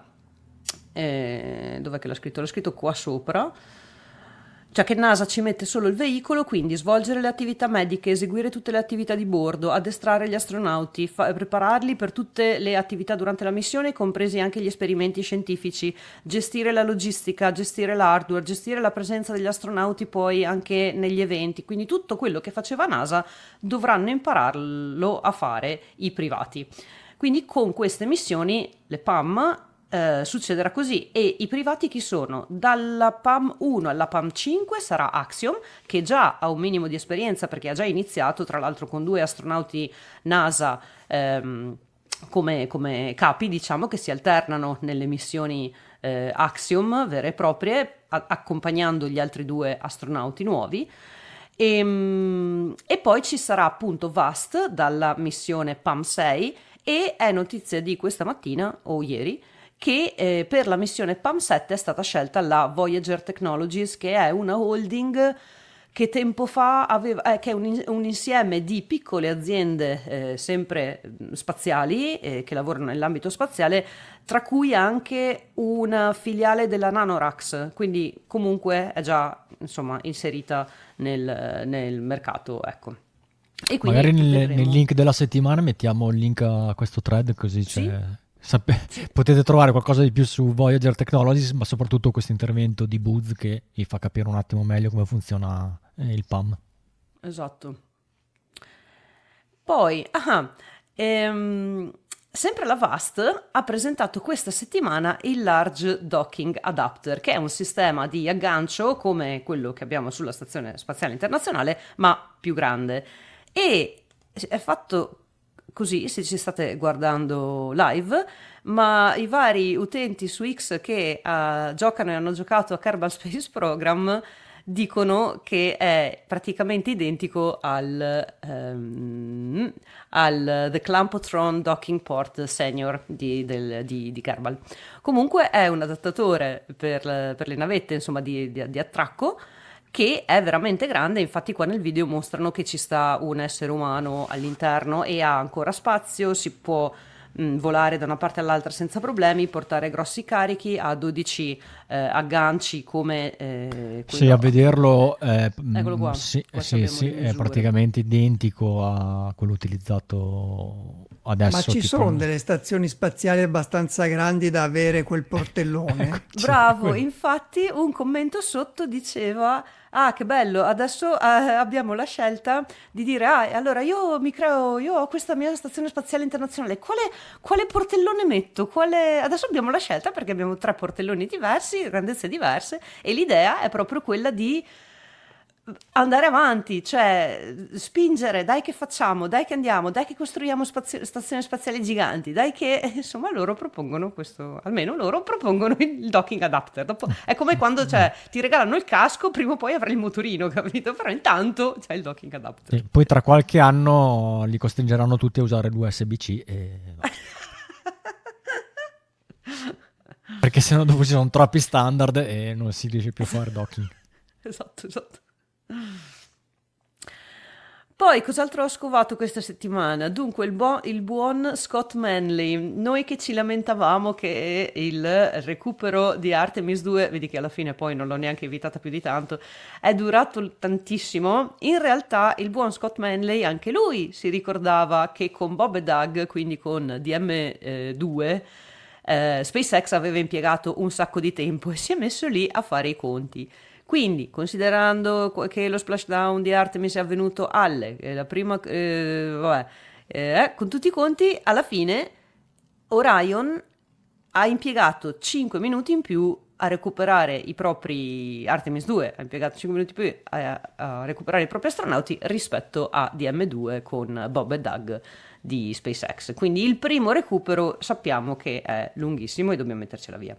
eh, dov'è che l'ho scritto? L'ho scritto qua sopra, cioè che NASA ci mette solo il veicolo, quindi svolgere le attività mediche, eseguire tutte le attività di bordo, addestrare gli astronauti, fa- prepararli per tutte le attività durante la missione, compresi anche gli esperimenti scientifici, gestire la logistica, gestire l'hardware, gestire la presenza degli astronauti poi anche negli eventi. Quindi tutto quello che faceva NASA dovranno impararlo a fare i privati. Quindi con queste missioni, le P A M, Uh, succederà così. E i privati chi sono? Dalla P A M uno alla P A M cinque sarà Axiom, che già ha un minimo di esperienza perché ha già iniziato, tra l'altro con due astronauti NASA, um, come, come capi, diciamo, che si alternano nelle missioni eh, Axiom vere e proprie, a- accompagnando gli altri due astronauti nuovi. E, e poi ci sarà appunto Vast dalla missione P A M sei, e è notizia di questa mattina o ieri che eh, per la missione P A M sette è stata scelta la Voyager Technologies, che è una holding che tempo fa aveva, eh, che è un, un insieme di piccole aziende eh, sempre spaziali eh, che lavorano nell'ambito spaziale, tra cui anche una filiale della Nanoracks, quindi comunque è già insomma inserita nel, nel mercato, ecco. E quindi magari nel, vedremo. nel link della settimana mettiamo il link a questo thread, così Sì? c'è, sape- potete trovare qualcosa di più su Voyager Technologies, ma soprattutto questo intervento di Booz che vi fa capire un attimo meglio come funziona eh, il P A M. Esatto. Poi, ah, ehm, sempre la Vast ha presentato questa settimana il Large Docking Adapter, che è un sistema di aggancio come quello che abbiamo sulla Stazione Spaziale Internazionale, ma più grande. E è fatto così, se ci state guardando live, ma i vari utenti su X che uh, giocano e hanno giocato a Kerbal Space Program dicono che è praticamente identico al, um, al The Clampotron Docking Port Senior di, del, di, di Kerbal. Comunque è un adattatore per, per le navette, insomma, di, di, di attracco, che è veramente grande. Infatti qua nel video mostrano che ci sta un essere umano all'interno e ha ancora spazio, si può mh, volare da una parte all'altra senza problemi, portare grossi carichi, ha dodici eh, agganci come eh, Sì, a vederlo eh, eccolo qua, sì, qua sì, sì, è praticamente identico a quello utilizzato adesso. Ma ci tipo... sono delle stazioni spaziali abbastanza grandi da avere quel portellone? Ecco, bravo, quello. infatti un commento sotto diceva: ah, che bello, adesso eh, abbiamo la scelta di dire, ah, allora io mi creo, io ho questa mia stazione spaziale internazionale, quale, quale portellone metto? Quale... Adesso abbiamo la scelta perché abbiamo tre portelloni diversi, grandezze diverse, e l'idea è proprio quella di andare avanti, cioè spingere, dai che facciamo, dai che andiamo, dai che costruiamo spazio- stazioni spaziali giganti, dai che, insomma, loro propongono questo, almeno loro propongono il docking adapter. Dopo è come quando, cioè, ti regalano il casco, prima o poi avrai il motorino, capito? Però intanto c'è il docking adapter. Sì, poi tra qualche anno li costringeranno tutti a usare l'U S B C e... perché sennò dopo ci sono troppi standard e non si riesce più a fare docking. Esatto, esatto. Poi cos'altro ho scovato questa settimana? Dunque il, buo- il buon Scott Manley, noi che ci lamentavamo che il recupero di Artemis due, vedi che alla fine poi non l'ho neanche evitata più di tanto, è durato tantissimo. In realtà il buon Scott Manley, anche lui si ricordava che con Bob e Doug, quindi con D M due, eh, SpaceX aveva impiegato un sacco di tempo e si è messo lì a fare i conti. Quindi, considerando che lo splashdown di Artemis è avvenuto alle, la prima, eh, vabbè, eh, con tutti i conti, alla fine Orion ha impiegato cinque minuti in più a recuperare i propri, Artemis due ha impiegato cinque minuti in più a, a recuperare i propri astronauti rispetto a D M due con Bob e Doug di SpaceX. Quindi il primo recupero sappiamo che è lunghissimo e dobbiamo mettercela via.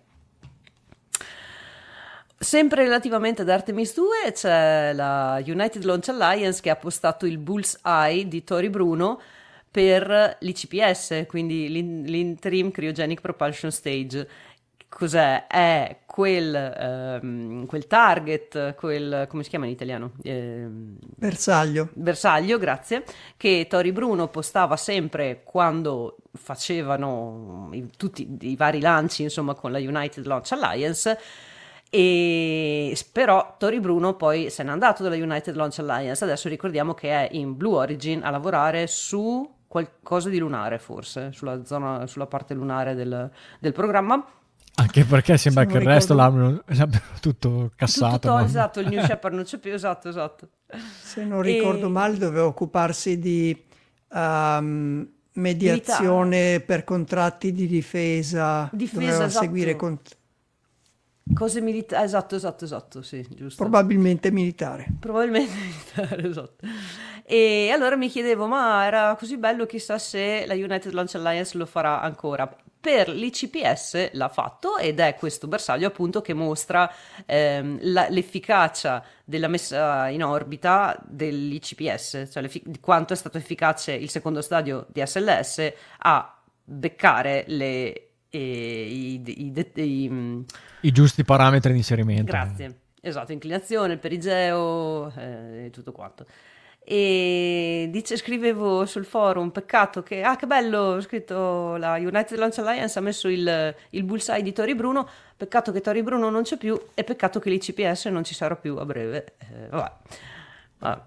Sempre relativamente ad Artemis due c'è la United Launch Alliance che ha postato il Bullseye di Tori Bruno per l'I C P S, quindi l'Interim Cryogenic Propulsion Stage. Cos'è? È quel, ehm, quel target, quel, come si chiama in italiano? Eh, Bersaglio. Bersaglio, grazie, che Tori Bruno postava sempre quando facevano i, tutti i vari lanci, insomma, con la United Launch Alliance. E però Tori Bruno poi se n'è andato dalla United Launch Alliance, adesso ricordiamo che è in Blue Origin a lavorare su qualcosa di lunare, forse sulla zona, sulla parte lunare del, del programma, anche perché sembra Se che il non resto ricordo- l'abbiano, l'abbiano tutto cassato, tutto, no? esatto, il New Shepard non c'è più, esatto, esatto. Se non ricordo E- male, doveva occuparsi di ehm, mediazione per contratti di difesa, Difesa, doveva esatto. seguire cont- Cose militari, esatto, esatto, esatto, sì, giusto. Probabilmente militare. Probabilmente militare, esatto. E allora mi chiedevo, ma era così bello, chissà se la United Launch Alliance lo farà ancora. Per l'I C P S l'ha fatto ed è questo bersaglio appunto che mostra ehm, la, l'efficacia della messa in orbita dell'I C P S, cioè di quanto è stato efficace il secondo stadio di S L S a beccare le... E i, i, i, i, I giusti parametri di inserimento. Grazie, esatto, inclinazione, il perigeo e eh, tutto quanto. E dice, scrivevo sul forum, peccato che, ah che bello, ho scritto la United Launch Alliance ha messo il, il bullseye di Tori Bruno, peccato che Tori Bruno non c'è più e peccato che l'I C P S non ci sarà più a breve. Eh, vabbè. Vabbè.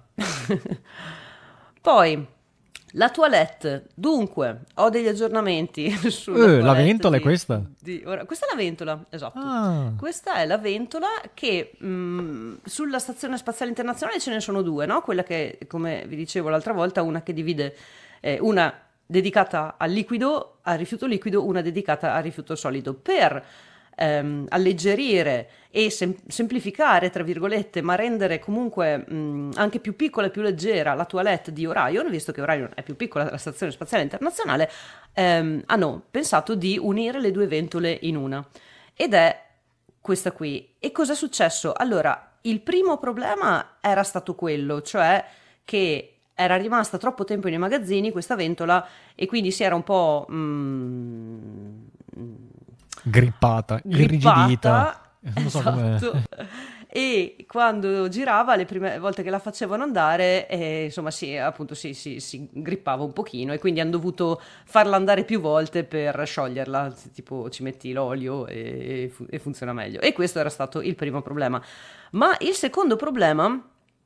Poi... La toilette, dunque, ho degli aggiornamenti sulla eh, la ventola di, è questa? Di, ora, questa è la ventola, esatto. Ah. Questa è la ventola che mh, sulla Stazione Spaziale Internazionale ce ne sono due, no? Quella che, come vi dicevo l'altra volta, una che divide, eh, una dedicata al liquido, al rifiuto liquido, una dedicata al rifiuto solido. Per ehm, alleggerire e sem- semplificare, tra virgolette, ma rendere comunque mh, anche più piccola e più leggera la toilette di Orion, visto che Orion è più piccola della Stazione Spaziale Internazionale, ehm, hanno pensato di unire le due ventole in una. Ed è questa qui. E cosa è successo? Allora, il primo problema era stato quello, cioè che era rimasta troppo tempo nei magazzini questa ventola e quindi si era un po' mh, grippata, grippata, irrigidita. Non so esatto. come... E quando girava, le prime volte che la facevano andare, eh, insomma, si, appunto, si, si, si grippava un pochino e quindi hanno dovuto farla andare più volte per scioglierla. Tipo, ci metti l'olio e, e funziona meglio. E questo era stato il primo problema. Ma il secondo problema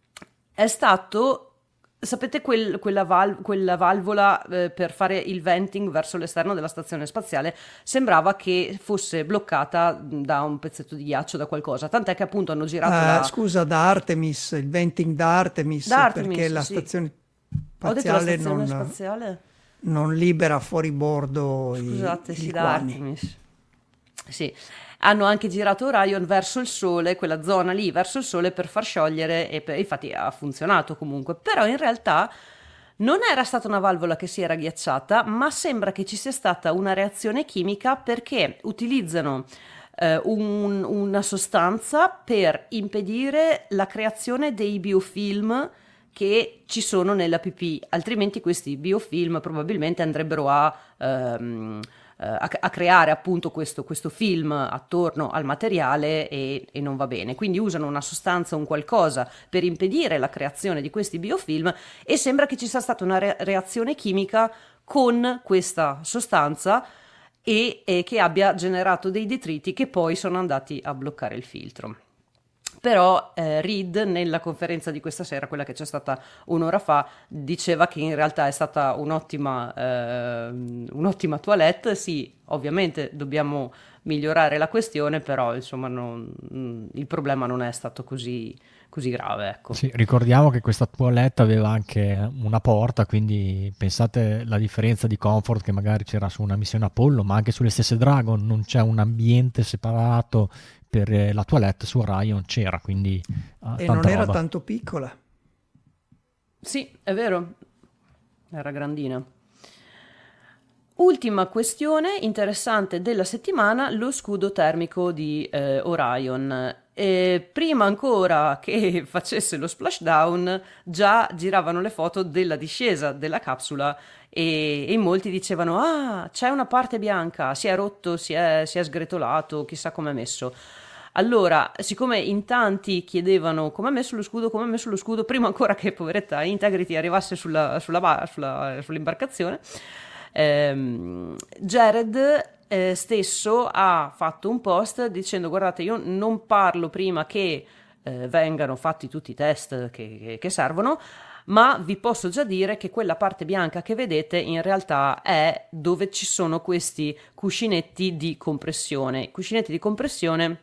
è stato... Sapete quel, quella, val, quella valvola eh, per fare il venting verso l'esterno della stazione spaziale? Sembrava che fosse bloccata da un pezzetto di ghiaccio, da qualcosa, tant'è che appunto hanno girato ah, la... Scusa, da Artemis, il venting da Artemis, da Artemis perché la sì. stazione spaziale, Ho detto la stazione non, spaziale? non libera fuori bordo. Scusate, i, sì, i da Artemis. Sì. Hanno anche girato Orion verso il Sole, quella zona lì verso il Sole, per far sciogliere e per, infatti ha funzionato comunque, però in realtà non era stata una valvola che si era ghiacciata, ma sembra che ci sia stata una reazione chimica perché utilizzano eh, un, una sostanza per impedire la creazione dei biofilm che ci sono nella pipì, altrimenti questi biofilm probabilmente andrebbero a... Ehm, A, a creare appunto questo, questo film attorno al materiale e, e non va bene, quindi usano una sostanza, un qualcosa per impedire la creazione di questi biofilm e sembra che ci sia stata una re- reazione chimica con questa sostanza e, e che abbia generato dei detriti che poi sono andati a bloccare il filtro. Però eh, Reed nella conferenza di questa sera, quella che c'è stata un'ora fa, diceva che in realtà è stata un'ottima, eh, un'ottima toilette. Sì, ovviamente dobbiamo migliorare la questione, però insomma non, il problema non è stato così, così grave. Ecco. Sì, ricordiamo che questa toilette aveva anche una porta, quindi pensate la differenza di comfort che magari c'era su una missione Apollo, ma anche sulle stesse Dragon non c'è un ambiente separato. Per la toilette su Orion c'era, quindi uh, e tanta non era roba. tanto piccola. Sì, è vero, era grandina. Ultima questione interessante della settimana, lo scudo termico di eh, Orion. E prima ancora che facesse lo splashdown già giravano le foto della discesa della capsula e, e in molti dicevano ah, c'è una parte bianca, si è rotto, si è, si è sgretolato, chissà com'è messo. Allora, siccome in tanti chiedevano come ha messo lo scudo, come ha messo lo scudo, prima ancora che poveretta Integrity arrivasse sulla, sulla, sulla, sull'imbarcazione, ehm, Jared eh, stesso ha fatto un post dicendo guardate, io non parlo prima che eh, vengano fatti tutti i test che, che, che servono, ma vi posso già dire che quella parte bianca che vedete in realtà è dove ci sono questi cuscinetti di compressione. I cuscinetti di compressione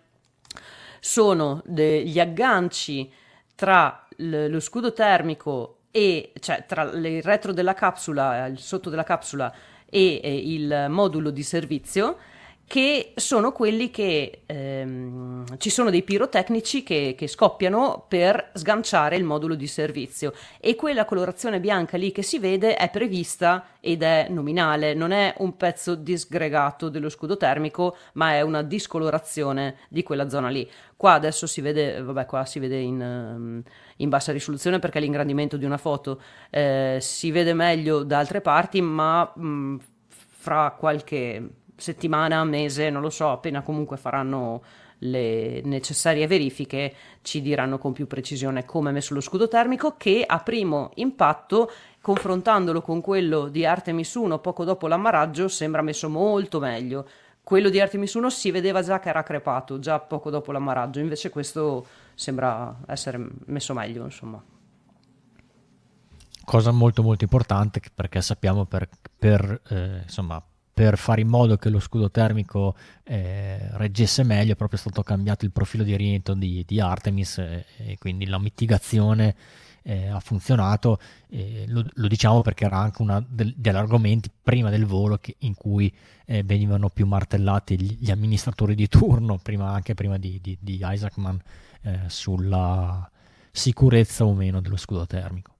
sono degli agganci tra l- lo scudo termico e cioè tra il retro della capsula, il sotto della capsula e, e il modulo di servizio che sono quelli che ehm, ci sono dei pirotecnici che, che scoppiano per sganciare il modulo di servizio, e quella colorazione bianca lì che si vede è prevista ed è nominale, non è un pezzo disgregato dello scudo termico, ma è una discolorazione di quella zona lì. Qua adesso si vede, vabbè, qua si vede in, in bassa risoluzione perché è l'ingrandimento di una foto, eh, si vede meglio da altre parti, ma mh, fra qualche settimana, mese, non lo so, appena comunque faranno le necessarie verifiche, ci diranno con più precisione come è messo lo scudo termico, che a primo impatto, confrontandolo con quello di Artemis uno poco dopo l'ammaraggio, sembra messo molto meglio. Quello di Artemis uno si vedeva già che era crepato già poco dopo l'ammaraggio, invece questo sembra essere messo meglio, insomma. Cosa molto molto importante, perché sappiamo per, per eh, insomma per fare in modo che lo scudo termico eh, reggesse meglio è proprio stato cambiato il profilo di oriento di, di Artemis, eh, e quindi la mitigazione eh, ha funzionato. Eh, lo, lo diciamo perché era anche uno del, degli argomenti prima del volo che, in cui eh, venivano più martellati gli, gli amministratori di turno, prima, anche prima di, di, di Isaacman, eh, sulla sicurezza o meno dello scudo termico.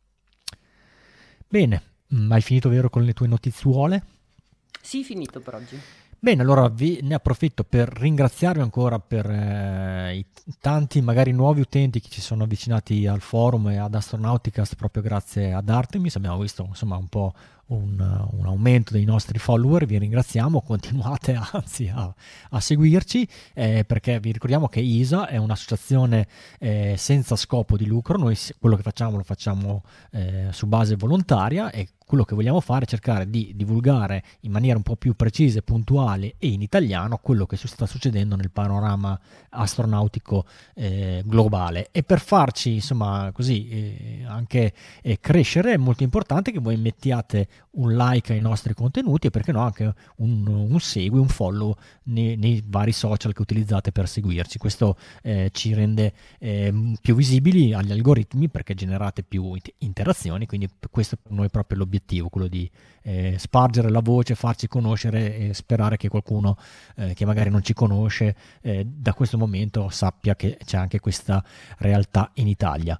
Bene, mh, hai finito, vero, con le tue notizuole? Sì, finito per oggi. Bene, allora vi, ne approfitto per ringraziarvi ancora per eh, i tanti magari nuovi utenti che ci sono avvicinati al forum e ad Astronauticast proprio grazie ad Artemis. Abbiamo visto insomma un po' un, un aumento dei nostri follower, vi ringraziamo, continuate anzi a, a seguirci, eh, perché vi ricordiamo che I S A è un'associazione eh, senza scopo di lucro. Noi quello che facciamo lo facciamo eh, su base volontaria, e quello che vogliamo fare è cercare di divulgare in maniera un po' più precisa e puntuale e in italiano quello che sta succedendo nel panorama astronautico eh, globale. E per farci insomma così eh, anche eh, crescere è molto importante che voi mettiate un like ai nostri contenuti e perché no anche un, un segui, un follow nei, nei vari social che utilizzate per seguirci. Questo eh, ci rende eh, più visibili agli algoritmi perché generate più interazioni, quindi questo per noi è proprio l'obiettivo, quello di eh, spargere la voce, farci conoscere e sperare che qualcuno eh, che magari non ci conosce eh, da questo momento sappia che c'è anche questa realtà in Italia.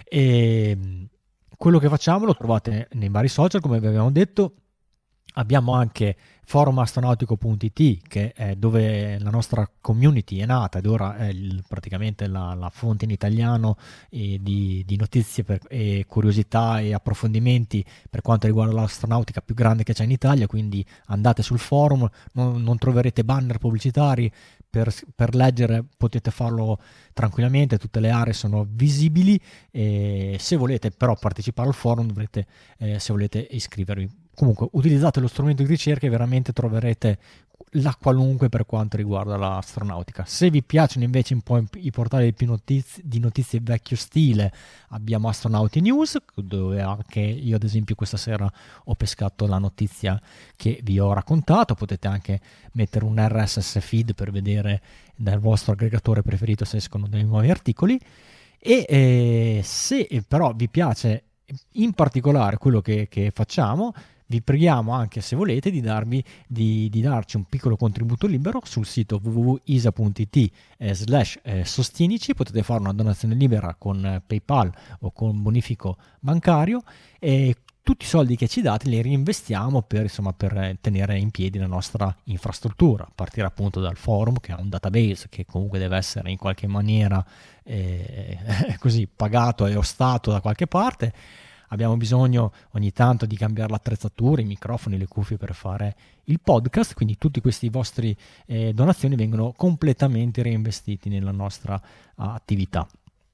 E quello che facciamo lo trovate nei vari social, come vi abbiamo detto. Abbiamo anche forum astronautico punto it, che è dove la nostra community è nata ed ora è il, praticamente la, la fonte in italiano e di, di notizie per, e curiosità e approfondimenti per quanto riguarda l'astronautica più grande che c'è in Italia. Quindi andate sul forum, non, non troverete banner pubblicitari. Per, per leggere potete farlo tranquillamente, tutte le aree sono visibili, e se volete però partecipare al forum dovrete, eh, se volete iscrivervi. Comunque utilizzate lo strumento di ricerca e veramente troverete la qualunque per quanto riguarda l'astronautica. Se vi piacciono invece un po' i portali di, più notizie, di notizie vecchio stile, abbiamo Astronauti News, dove anche io ad esempio questa sera ho pescato la notizia che vi ho raccontato. Potete anche mettere un R S S feed per vedere dal vostro aggregatore preferito se escono dei nuovi articoli. E eh, se però vi piace in particolare quello che, che facciamo, vi preghiamo anche, se volete, di, darvi, di, di darci un piccolo contributo libero sul sito w w w punto i s a punto i t eh, slash sostienici. Potete fare una donazione libera con eh, PayPal o con bonifico bancario, e tutti i soldi che ci date li reinvestiamo per, insomma, per tenere in piedi la nostra infrastruttura, a partire appunto dal forum, che ha un database che comunque deve essere in qualche maniera eh, così pagato e ostato da qualche parte. Abbiamo bisogno ogni tanto di cambiare l'attrezzatura, i microfoni, le cuffie per fare il podcast, quindi tutti questi vostri eh, donazioni vengono completamente reinvestiti nella nostra uh, attività.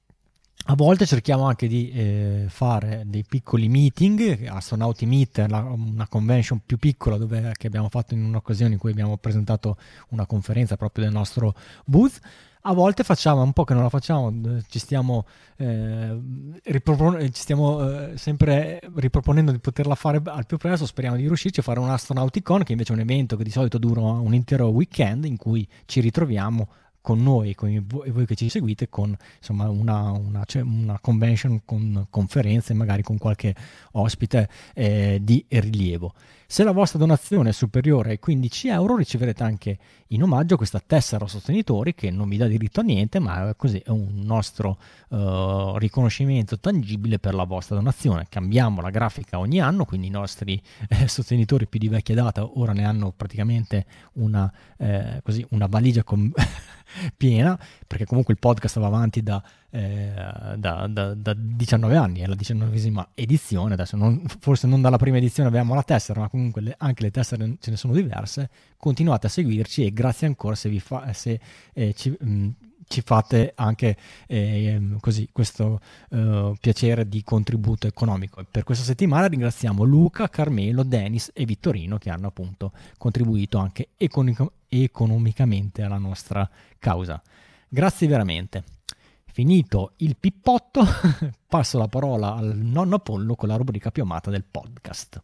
A volte cerchiamo anche di eh, fare dei piccoli meeting, Astronauti Meet, la, una convention più piccola dove, che abbiamo fatto in un'occasione in cui abbiamo presentato una conferenza proprio del nostro booth. A volte facciamo, un po' che non la facciamo, ci stiamo, eh, ripropon- ci stiamo eh, sempre riproponendo di poterla fare al più presto. Speriamo di riuscirci a fare un Astronauticon, che invece è un evento che di solito dura un intero weekend, in cui ci ritroviamo con noi, con i, voi che ci seguite, con insomma una, una, cioè una convention con conferenze, magari con qualche ospite eh, di rilievo. Se la vostra donazione è superiore ai quindici euro riceverete anche in omaggio questa tessera sostenitori che non vi dà diritto a niente, ma è così è un nostro uh, riconoscimento tangibile per la vostra donazione. Cambiamo la grafica ogni anno, quindi i nostri eh, sostenitori più di vecchia data ora ne hanno praticamente una, eh, così, una valigia con piena, perché comunque il podcast va avanti da, eh, da, da, da diciannove anni, è la diciannovesima edizione, adesso non, forse non dalla prima edizione abbiamo la tessera, ma comunque le, anche le tessere ce ne sono diverse. Continuate a seguirci e grazie ancora se, vi fa, se eh, ci, mh, ci fate anche eh, così questo uh, piacere di contributo economico. Per questa settimana ringraziamo Luca, Carmelo, Denis e Vittorino che hanno appunto contribuito anche econ- economicamente alla nostra causa. Grazie veramente. Finito il pippotto, passo la parola al nonno Apollo con la rubrica più amata del podcast.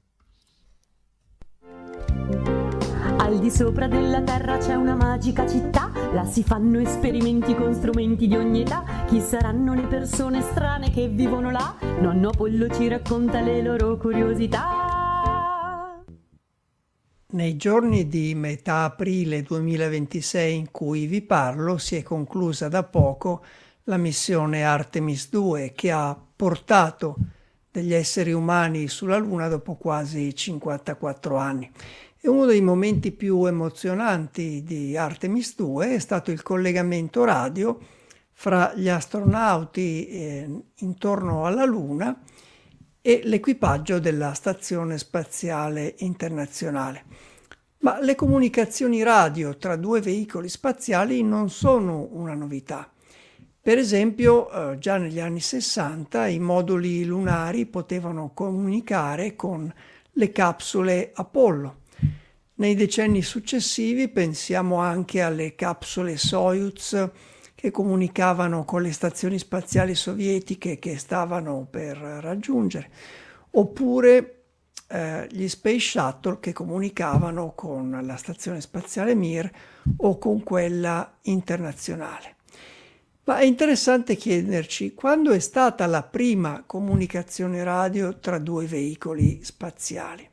Al di sopra della terra c'è una magica città, là si fanno esperimenti con strumenti di ogni età. Chi saranno le persone strane che vivono là? Nonno Apollo ci racconta le loro curiosità. Nei giorni di metà aprile duemilaventisei in cui vi parlo si è conclusa da poco la missione Artemis due, che ha portato degli esseri umani sulla Luna dopo quasi cinquantaquattro anni. E uno dei momenti più emozionanti di Artemis due è stato il collegamento radio fra gli astronauti eh, intorno alla Luna e l'equipaggio della Stazione Spaziale Internazionale. Ma le comunicazioni radio tra due veicoli spaziali non sono una novità. Per esempio, eh, già negli anni sessanta i moduli lunari potevano comunicare con le capsule Apollo. Nei decenni successivi pensiamo anche alle capsule Soyuz che comunicavano con le stazioni spaziali sovietiche che stavano per raggiungere, oppure eh, gli Space Shuttle che comunicavano con la stazione spaziale Mir o con quella internazionale. Ma è interessante chiederci quando è stata la prima comunicazione radio tra due veicoli spaziali.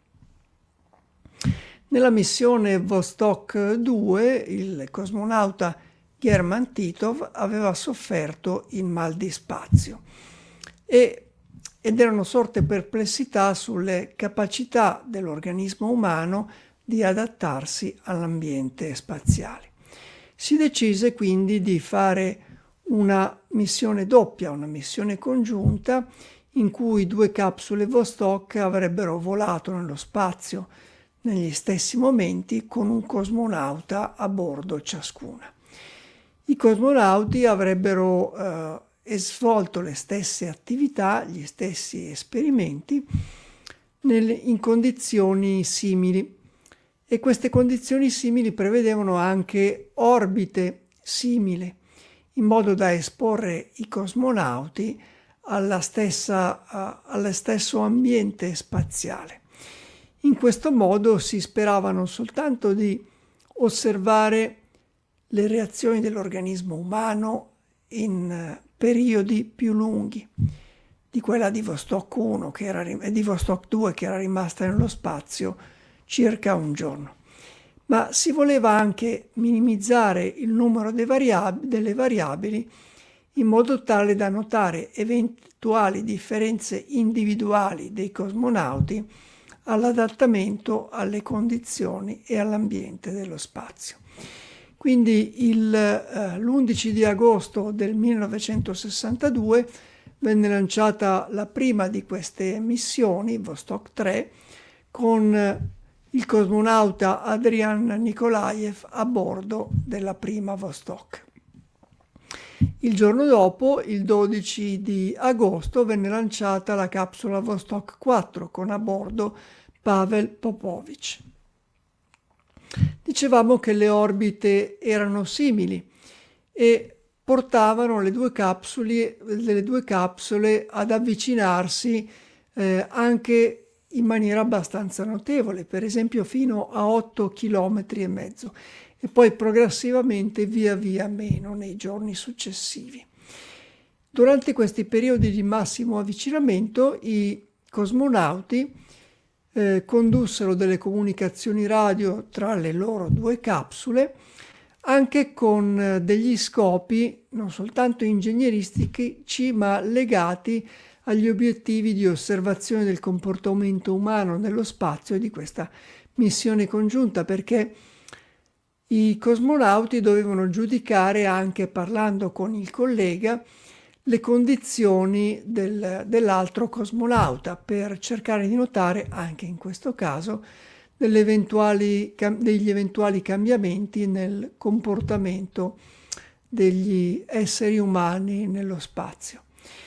Nella missione Vostok due il cosmonauta German Titov aveva sofferto il mal di spazio e, ed erano sorte perplessità sulle capacità dell'organismo umano di adattarsi all'ambiente spaziale. Si decise quindi di fare una missione doppia, una missione congiunta in cui due capsule Vostok avrebbero volato nello spazio negli stessi momenti con un cosmonauta a bordo ciascuna. I cosmonauti avrebbero eh, svolto le stesse attività, gli stessi esperimenti nel, in condizioni simili e queste condizioni simili prevedevano anche orbite simili in modo da esporre i cosmonauti alla stessa, uh, allo stesso ambiente spaziale. In questo modo si sperava non soltanto di osservare le reazioni dell'organismo umano in periodi più lunghi di quella di Vostok uno che era, e di Vostok due che era rimasta nello spazio circa un giorno, ma si voleva anche minimizzare il numero dei variab- delle variabili in modo tale da notare eventuali differenze individuali dei cosmonauti all'adattamento alle condizioni e all'ambiente dello spazio. Quindi il, eh, l'undici di agosto del millenovecentosessantadue venne lanciata la prima di queste missioni, Vostok tre, con il cosmonauta Adrian Nikolaev a bordo della prima Vostok. Il giorno dopo, il dodici di agosto, venne lanciata la capsula Vostok quattro con a bordo Pavel Popovich. Dicevamo che le orbite erano simili e portavano le due capsule, le due capsule ad avvicinarsi eh, anche in maniera abbastanza notevole, per esempio fino a otto chilometri e mezzo, e poi progressivamente via via meno nei giorni successivi. Durante questi periodi di massimo avvicinamento i cosmonauti eh, condussero delle comunicazioni radio tra le loro due capsule, anche con eh, degli scopi non soltanto ingegneristici, ma legati agli obiettivi di osservazione del comportamento umano nello spazio e di questa missione congiunta, perché i cosmonauti dovevano giudicare, anche parlando con il collega, le condizioni del, dell'altro cosmonauta, per cercare di notare, anche in questo caso, delle eventuali, degli eventuali cambiamenti nel comportamento degli esseri umani nello spazio.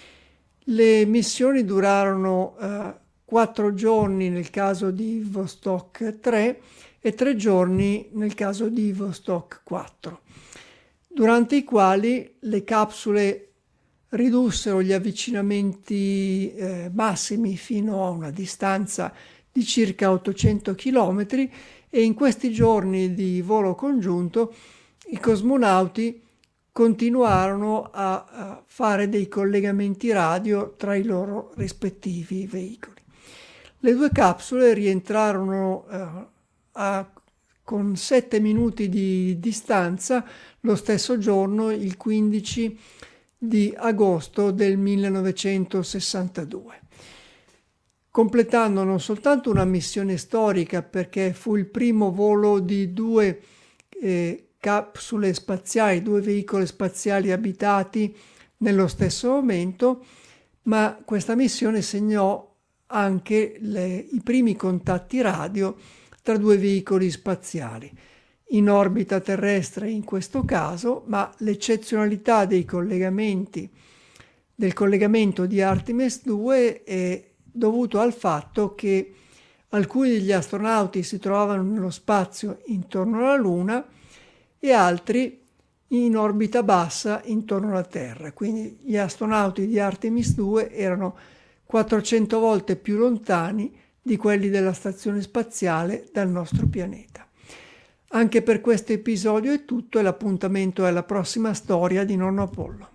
Le missioni durarono eh, quattro giorni nel caso di Vostok tre e tre giorni nel caso di Vostok quattro, durante i quali le capsule ridussero gli avvicinamenti eh, massimi fino a una distanza di circa ottocento chilometri, e in questi giorni di volo congiunto i cosmonauti continuarono a, a fare dei collegamenti radio tra i loro rispettivi veicoli. Le due capsule rientrarono eh, a, con sette minuti di distanza lo stesso giorno, il quindici di agosto del millenovecentosessantadue, completando non soltanto una missione storica, perché fu il primo volo di due eh, capsule spaziali, due veicoli spaziali abitati nello stesso momento, ma questa missione segnò anche le, i primi contatti radio tra due veicoli spaziali in orbita terrestre in questo caso, ma l'eccezionalità dei collegamenti del collegamento di Artemis due è dovuto al fatto che alcuni degli astronauti si trovavano nello spazio intorno alla Luna e altri in orbita bassa intorno alla Terra. Quindi gli astronauti di Artemis due erano quattrocento volte più lontani di quelli della stazione spaziale dal nostro pianeta. Anche per questo episodio è tutto, e l'appuntamento è alla prossima storia di Nonno Apollo.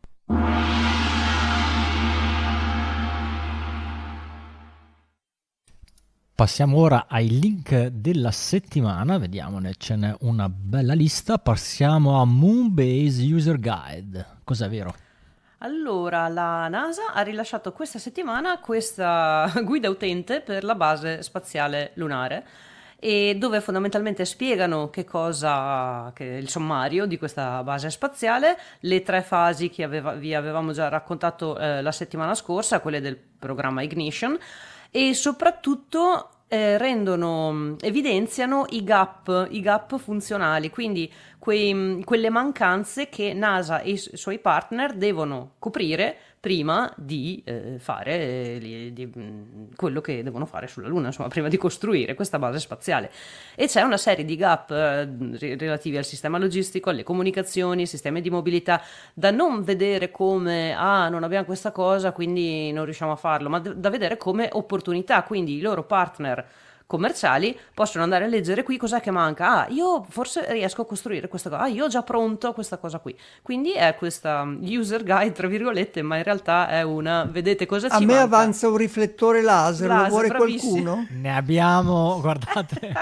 Passiamo ora ai link della settimana, vediamone, ce n'è una bella lista. Passiamo a Moonbase User Guide. Cos'è, vero? Allora, la NASA ha rilasciato questa settimana questa guida utente per la base spaziale lunare, e dove fondamentalmente spiegano che cosa, che è il sommario di questa base spaziale, le tre fasi che aveva, vi avevamo già raccontato eh, la settimana scorsa, quelle del programma Ignition, e soprattutto eh, rendono, evidenziano i gap, i gap funzionali, quindi quei, quelle mancanze che NASA e i su- suoi partner devono coprire prima di eh, fare eh, di, mh, quello che devono fare sulla Luna, insomma, prima di costruire questa base spaziale. E c'è una serie di gap eh, relativi al sistema logistico, alle comunicazioni, sistemi di mobilità, da non vedere come ah, non abbiamo questa cosa, quindi non riusciamo a farlo, ma d- da vedere come opportunità. Quindi i loro partner commerciali possono andare a leggere qui cos'è che manca. Ah, io forse riesco a costruire questa cosa. Ah, io ho già pronto questa cosa qui. Quindi è questa user guide, tra virgolette, ma in realtà è una, vedete cosa ci A me manca. avanza un riflettore laser, Laser, lo vuole bravissimo. qualcuno? Ne abbiamo, guardate.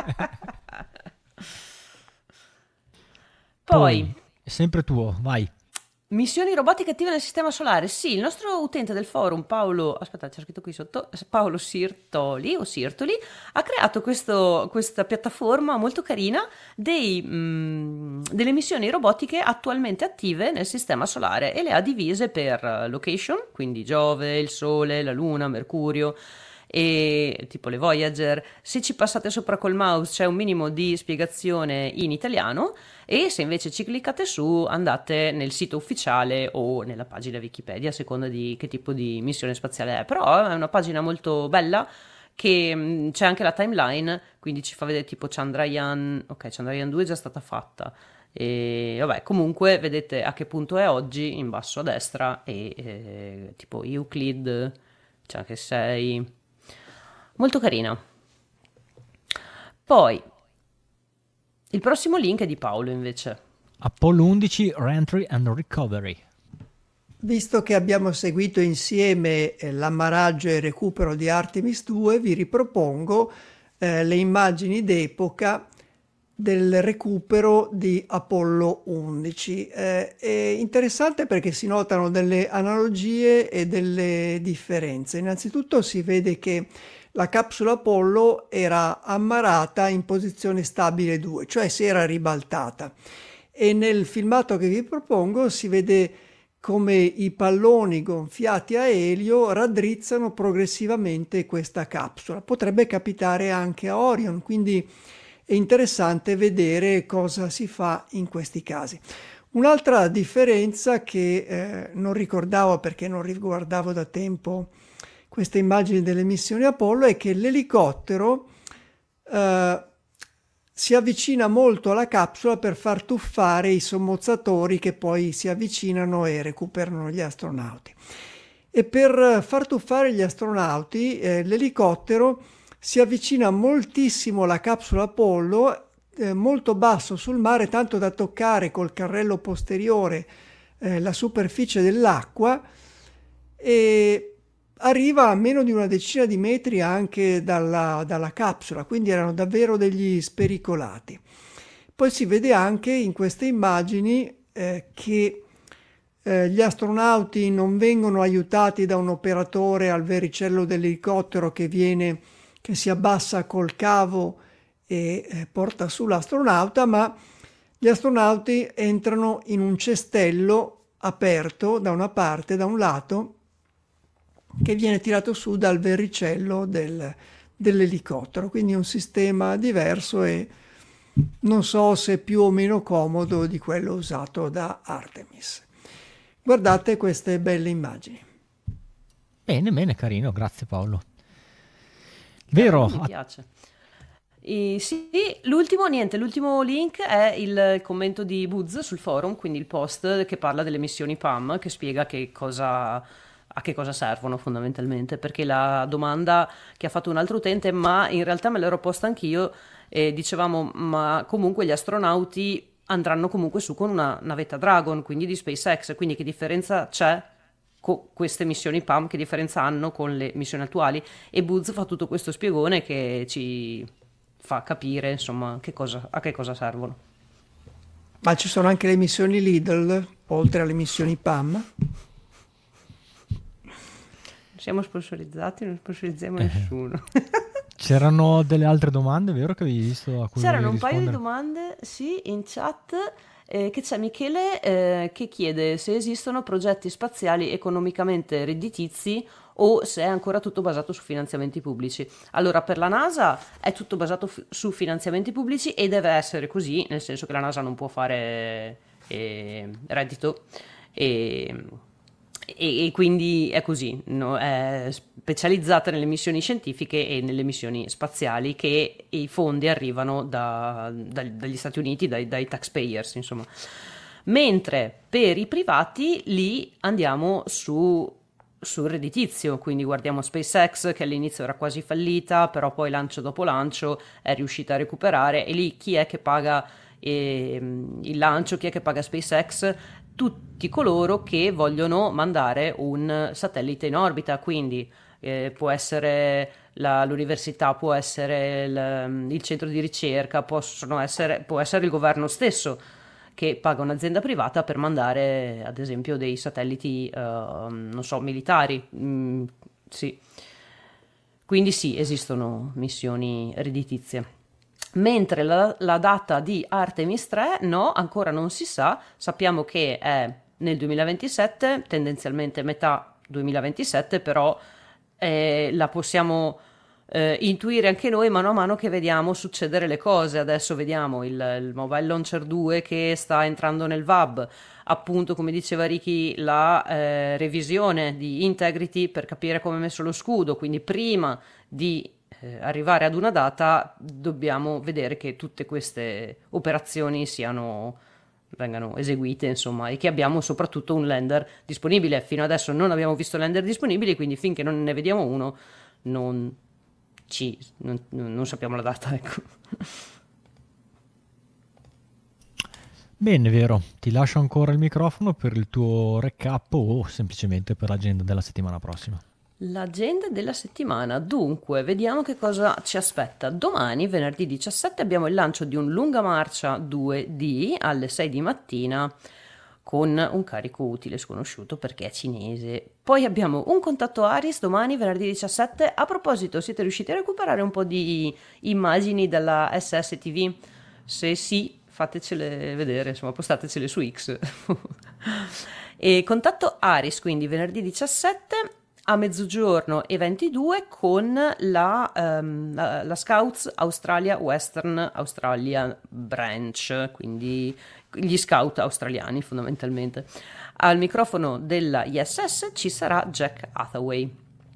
Poi, è sempre tuo, vai. missioni robotiche attive nel sistema solare. Sì, il nostro utente del forum, Paolo, aspetta, c'è scritto qui sotto, Paolo Sirtoli o Sirtoli, ha creato questo, questa piattaforma molto carina dei, mh, delle missioni robotiche attualmente attive nel sistema solare, e le ha divise per location, quindi Giove, il Sole, la Luna, Mercurio, e tipo le Voyager. Se ci passate sopra col mouse c'è un minimo di spiegazione in italiano, e se invece ci cliccate su andate nel sito ufficiale o nella pagina Wikipedia, a seconda di che tipo di missione spaziale è. Però è una pagina molto bella, che mh, c'è anche la timeline, quindi ci fa vedere tipo Chandrayaan, ok, Chandrayaan due è già stata fatta, e vabbè, comunque vedete a che punto è oggi in basso a destra, e eh, tipo Euclid, c'è anche sei, molto carina. Poi il prossimo link è di Paolo invece. Apollo undici Reentry and Recovery. visto che abbiamo seguito insieme eh, l'ammaraggio e il recupero di Artemis due, vi ripropongo eh, le immagini d'epoca del recupero di Apollo undici. Eh, è interessante perché si notano delle analogie e delle differenze. Innanzitutto si vede che la capsula Apollo era ammarrata in posizione stabile due, cioè si era ribaltata, e nel filmato che vi propongo si vede come i palloni gonfiati a elio raddrizzano progressivamente questa capsula. Potrebbe capitare anche a Orion, quindi è interessante vedere cosa si fa in questi casi. Un'altra differenza che eh, non ricordavo perché non riguardavo da tempo queste immagini delle missioni Apollo è che l'elicottero eh, si avvicina molto alla capsula per far tuffare i sommozzatori che poi si avvicinano e recuperano gli astronauti. E per far tuffare gli astronauti eh, l'elicottero si avvicina moltissimo alla capsula Apollo, eh, molto basso sul mare, tanto da toccare col carrello posteriore eh, la superficie dell'acqua, e arriva a meno di una decina di metri anche dalla, dalla capsula, quindi erano davvero degli spericolati. Poi si vede anche in queste immagini eh, che eh, gli astronauti non vengono aiutati da un operatore al vericello dell'elicottero che viene che si abbassa col cavo e eh, porta su l'astronauta, ma gli astronauti entrano in un cestello aperto da una parte, da un lato, che viene tirato su dal verricello del, dell'elicottero, quindi un sistema diverso e non so se più o meno comodo di quello usato da Artemis. Guardate queste belle immagini. Bene, bene, carino, grazie Paolo. Vero? Mi piace. E sì, l'ultimo, niente, l'ultimo link è il commento di Buzz sul forum, quindi il post che parla delle missioni P A M, che spiega che cosa, a che cosa servono fondamentalmente, perché la domanda che ha fatto un altro utente, ma in realtà me l'ero posta anch'io, e dicevamo, ma comunque gli astronauti andranno comunque su con una navetta Dragon, quindi di SpaceX, quindi che differenza c'è con queste missioni P A M, che differenza hanno con le missioni attuali? E Buzz fa tutto questo spiegone che ci fa capire insomma che cosa, a che cosa servono. Ma ci sono anche le missioni Lidl oltre alle missioni P A M? Siamo sponsorizzati, non sponsorizziamo eh. nessuno. C'erano delle altre domande, vero, che avevi visto a cui C'erano un rispondere? paio di domande, sì, in chat, eh, che c'è Michele eh, che chiede se esistono progetti spaziali economicamente redditizi o se è ancora tutto basato su finanziamenti pubblici. Allora, per la NASA è tutto basato f- su finanziamenti pubblici e deve essere così, nel senso che la NASA non può fare eh, reddito e... E, e quindi è così, no? È specializzata nelle missioni scientifiche e nelle missioni spaziali, che i fondi arrivano da, da, dagli Stati Uniti, dai, dai taxpayers, insomma. Mentre per i privati lì andiamo su sul redditizio, quindi guardiamo SpaceX che all'inizio era quasi fallita, però poi lancio dopo lancio è riuscita a recuperare, e lì chi è che paga eh, il lancio, chi è che paga SpaceX? Tutti coloro che vogliono mandare un satellite in orbita, quindi eh, può essere la, l'università, può essere il, il centro di ricerca, possono essere, può essere il governo stesso che paga un'azienda privata per mandare ad esempio dei satelliti, uh, non so, militari. Mm, sì. Quindi sì, esistono missioni redditizie. Mentre la, la data di Artemis tre, no, ancora non si sa. Sappiamo che è nel duemilaventisette, tendenzialmente metà duemilaventisette, però eh, la possiamo eh, intuire anche noi mano a mano che vediamo succedere le cose. Adesso vediamo il, il Mobile Launcher due che sta entrando nel V A B, appunto come diceva Ricky la eh, revisione di Integrity per capire come è messo lo scudo, quindi prima di Eh, arrivare ad una data dobbiamo vedere che tutte queste operazioni siano vengano eseguite, insomma, e che abbiamo soprattutto un lander disponibile. Fino adesso non abbiamo visto lander disponibili, quindi finché non ne vediamo uno non ci non, non sappiamo la data, ecco. Bene, Vero, ti lascio ancora il microfono per il tuo recap o semplicemente per l'agenda della settimana prossima. L'agenda della settimana, dunque, vediamo che cosa ci aspetta. Domani, venerdì diciassette, abbiamo il lancio di un lunga marcia due D alle sei di mattina con un carico utile sconosciuto perché è cinese. Poi abbiamo un contatto Aris domani, venerdì diciassette. A proposito, siete riusciti a recuperare un po' di immagini dalla S S T V? Se sì, fatecele vedere, insomma, postatecele su X. E contatto Aris, quindi venerdì diciassette a mezzogiorno e ventidue con la, um, la, la Scouts Australia Western Australia Branch, quindi gli scout australiani fondamentalmente. Al microfono della I S S ci sarà Jack Hathaway.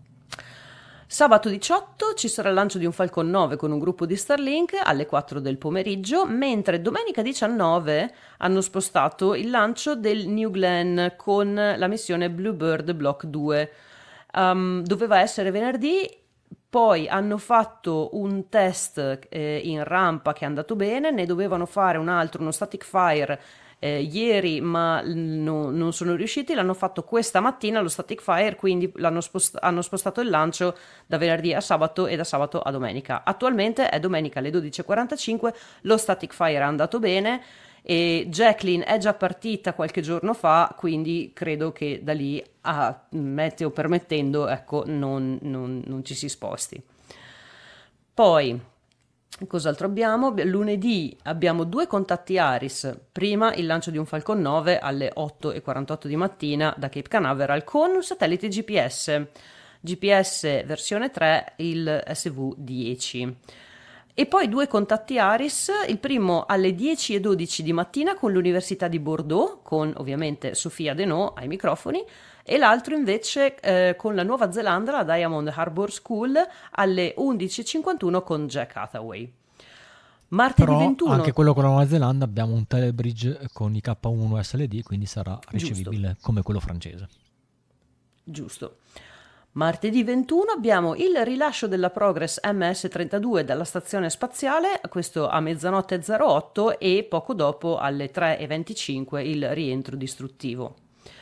Sabato diciotto ci sarà il lancio di un Falcon nove con un gruppo di Starlink alle quattro del pomeriggio, mentre domenica diciannove hanno spostato il lancio del New Glenn con la missione Bluebird Block due. Um, doveva essere venerdì, poi hanno fatto un test eh, in rampa che è andato bene, ne dovevano fare un altro, uno static fire eh, ieri, ma no, non sono riusciti, l'hanno fatto questa mattina lo static fire, quindi l'hanno spost- hanno spostato il lancio da venerdì a sabato e da sabato a domenica. Attualmente è domenica alle dodici e quarantacinque, lo static fire è andato bene e Jacqueline è già partita qualche giorno fa, quindi credo che da lì a meteo permettendo, ecco, non, non, non ci si sposti. Poi cos'altro abbiamo? Lunedì abbiamo due contatti Aris, prima il lancio di un Falcon nove alle otto e quarantotto di mattina da Cape Canaveral con un satellite G P S G P S versione tre, il S V dieci. E poi due contatti Aris, il primo alle dieci e dodici di mattina con l'Università di Bordeaux, con ovviamente Sofia Denot ai microfoni, e l'altro invece eh, con la Nuova Zelanda, la Diamond Harbour School, alle undici e cinquantuno con Jack Hathaway. Martedì Però ventuno. Anche quello con la Nuova Zelanda abbiamo un telebridge con i K uno S L D, quindi sarà ricevibile Giusto. Come quello francese. Giusto. Martedì ventuno abbiamo il rilascio della Progress M S trentadue dalla stazione spaziale, questo a mezzanotte e zero otto, e poco dopo alle tre e venticinque il rientro distruttivo.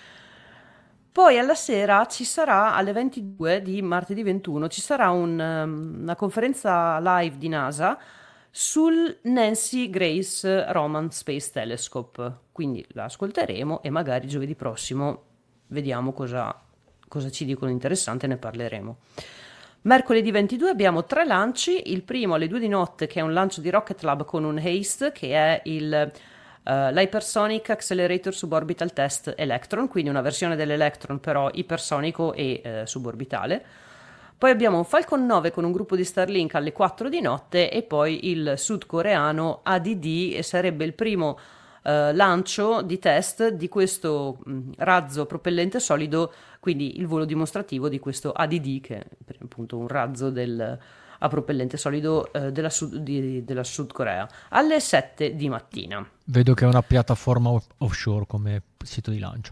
Poi alla sera ci sarà, alle ventidue di martedì ventuno, ci sarà un, una conferenza live di NASA sul Nancy Grace Roman Space Telescope, quindi la ascolteremo e magari giovedì prossimo vediamo cosa... cosa ci dicono interessante, ne parleremo. Mercoledì ventidue abbiamo tre lanci, il primo alle due di notte che è un lancio di Rocket Lab con un HASTE che è il uh, l'Hypersonic Accelerator Suborbital Test Electron, quindi una versione dell'Electron però ipersonico e uh, suborbitale. Poi abbiamo un Falcon nove con un gruppo di Starlink alle quattro di notte e poi il sudcoreano A D D, e sarebbe il primo Uh, lancio di test di questo mh, razzo propellente solido, quindi il volo dimostrativo di questo A D D, che è appunto un razzo del, a propellente solido uh, della, Sud, di, della Sud Corea, alle sette di mattina. Vedo che è una piattaforma off- offshore come sito di lancio.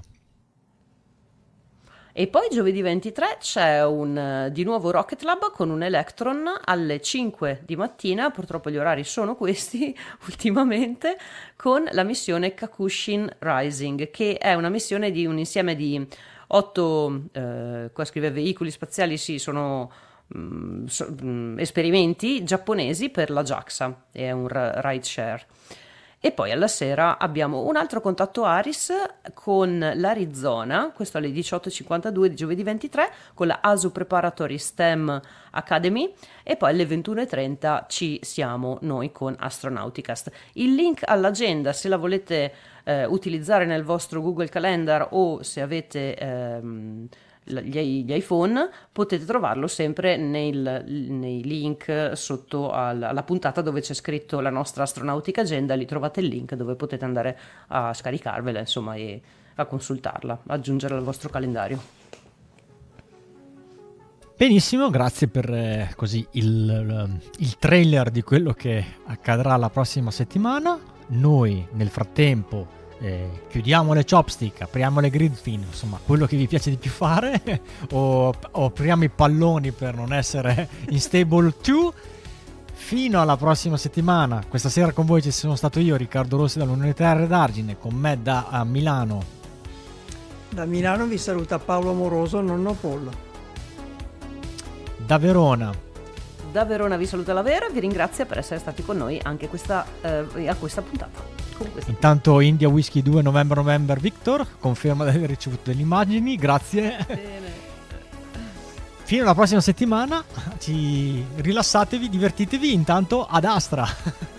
E poi giovedì ventitré c'è un, di nuovo Rocket Lab con un Electron alle cinque di mattina, purtroppo gli orari sono questi ultimamente, con la missione Kakushin Rising, che è una missione di un insieme di otto, eh, qua scrive veicoli spaziali, sì, sono mh, so, mh, esperimenti giapponesi per la JAXA, è un r- ride share. E poi alla sera abbiamo un altro contatto Aris con l'Arizona, questo alle diciotto e cinquantadue di giovedì ventitré, con la A S U Preparatory STEM Academy, e poi alle ventuno e trenta ci siamo noi con Astronauticast. Il link all'agenda, se la volete eh, utilizzare nel vostro Google Calendar o se avete ehm, gli, gli iPhone, potete trovarlo sempre nel, nei link sotto al, alla puntata dove c'è scritto la nostra Astronautica Agenda. Lì trovate il link dove potete andare a scaricarvela, insomma, e a consultarla, aggiungerla al vostro calendario. Benissimo, grazie per eh, così il, il trailer di quello che accadrà la prossima settimana. Noi nel frattempo Eh, chiudiamo le chopstick, apriamo le gridfin, insomma quello che vi piace di più fare o, o apriamo i palloni per non essere in stable due. Fino alla prossima settimana. Questa sera con voi ci sono stato io, Riccardo Rossi dall'Università d'Argine, con me da a Milano. Da Milano vi saluta Paolo Amoroso, nonno Pollo. Da Verona. Da Verona vi saluta la Vera, vi ringrazio per essere stati con noi anche questa, eh, a questa puntata. Con questa Intanto India Whisky due November November Victor conferma di aver ricevuto delle immagini, grazie. Bene. Fino alla prossima settimana, ci rilassatevi, divertitevi, intanto ad Astra.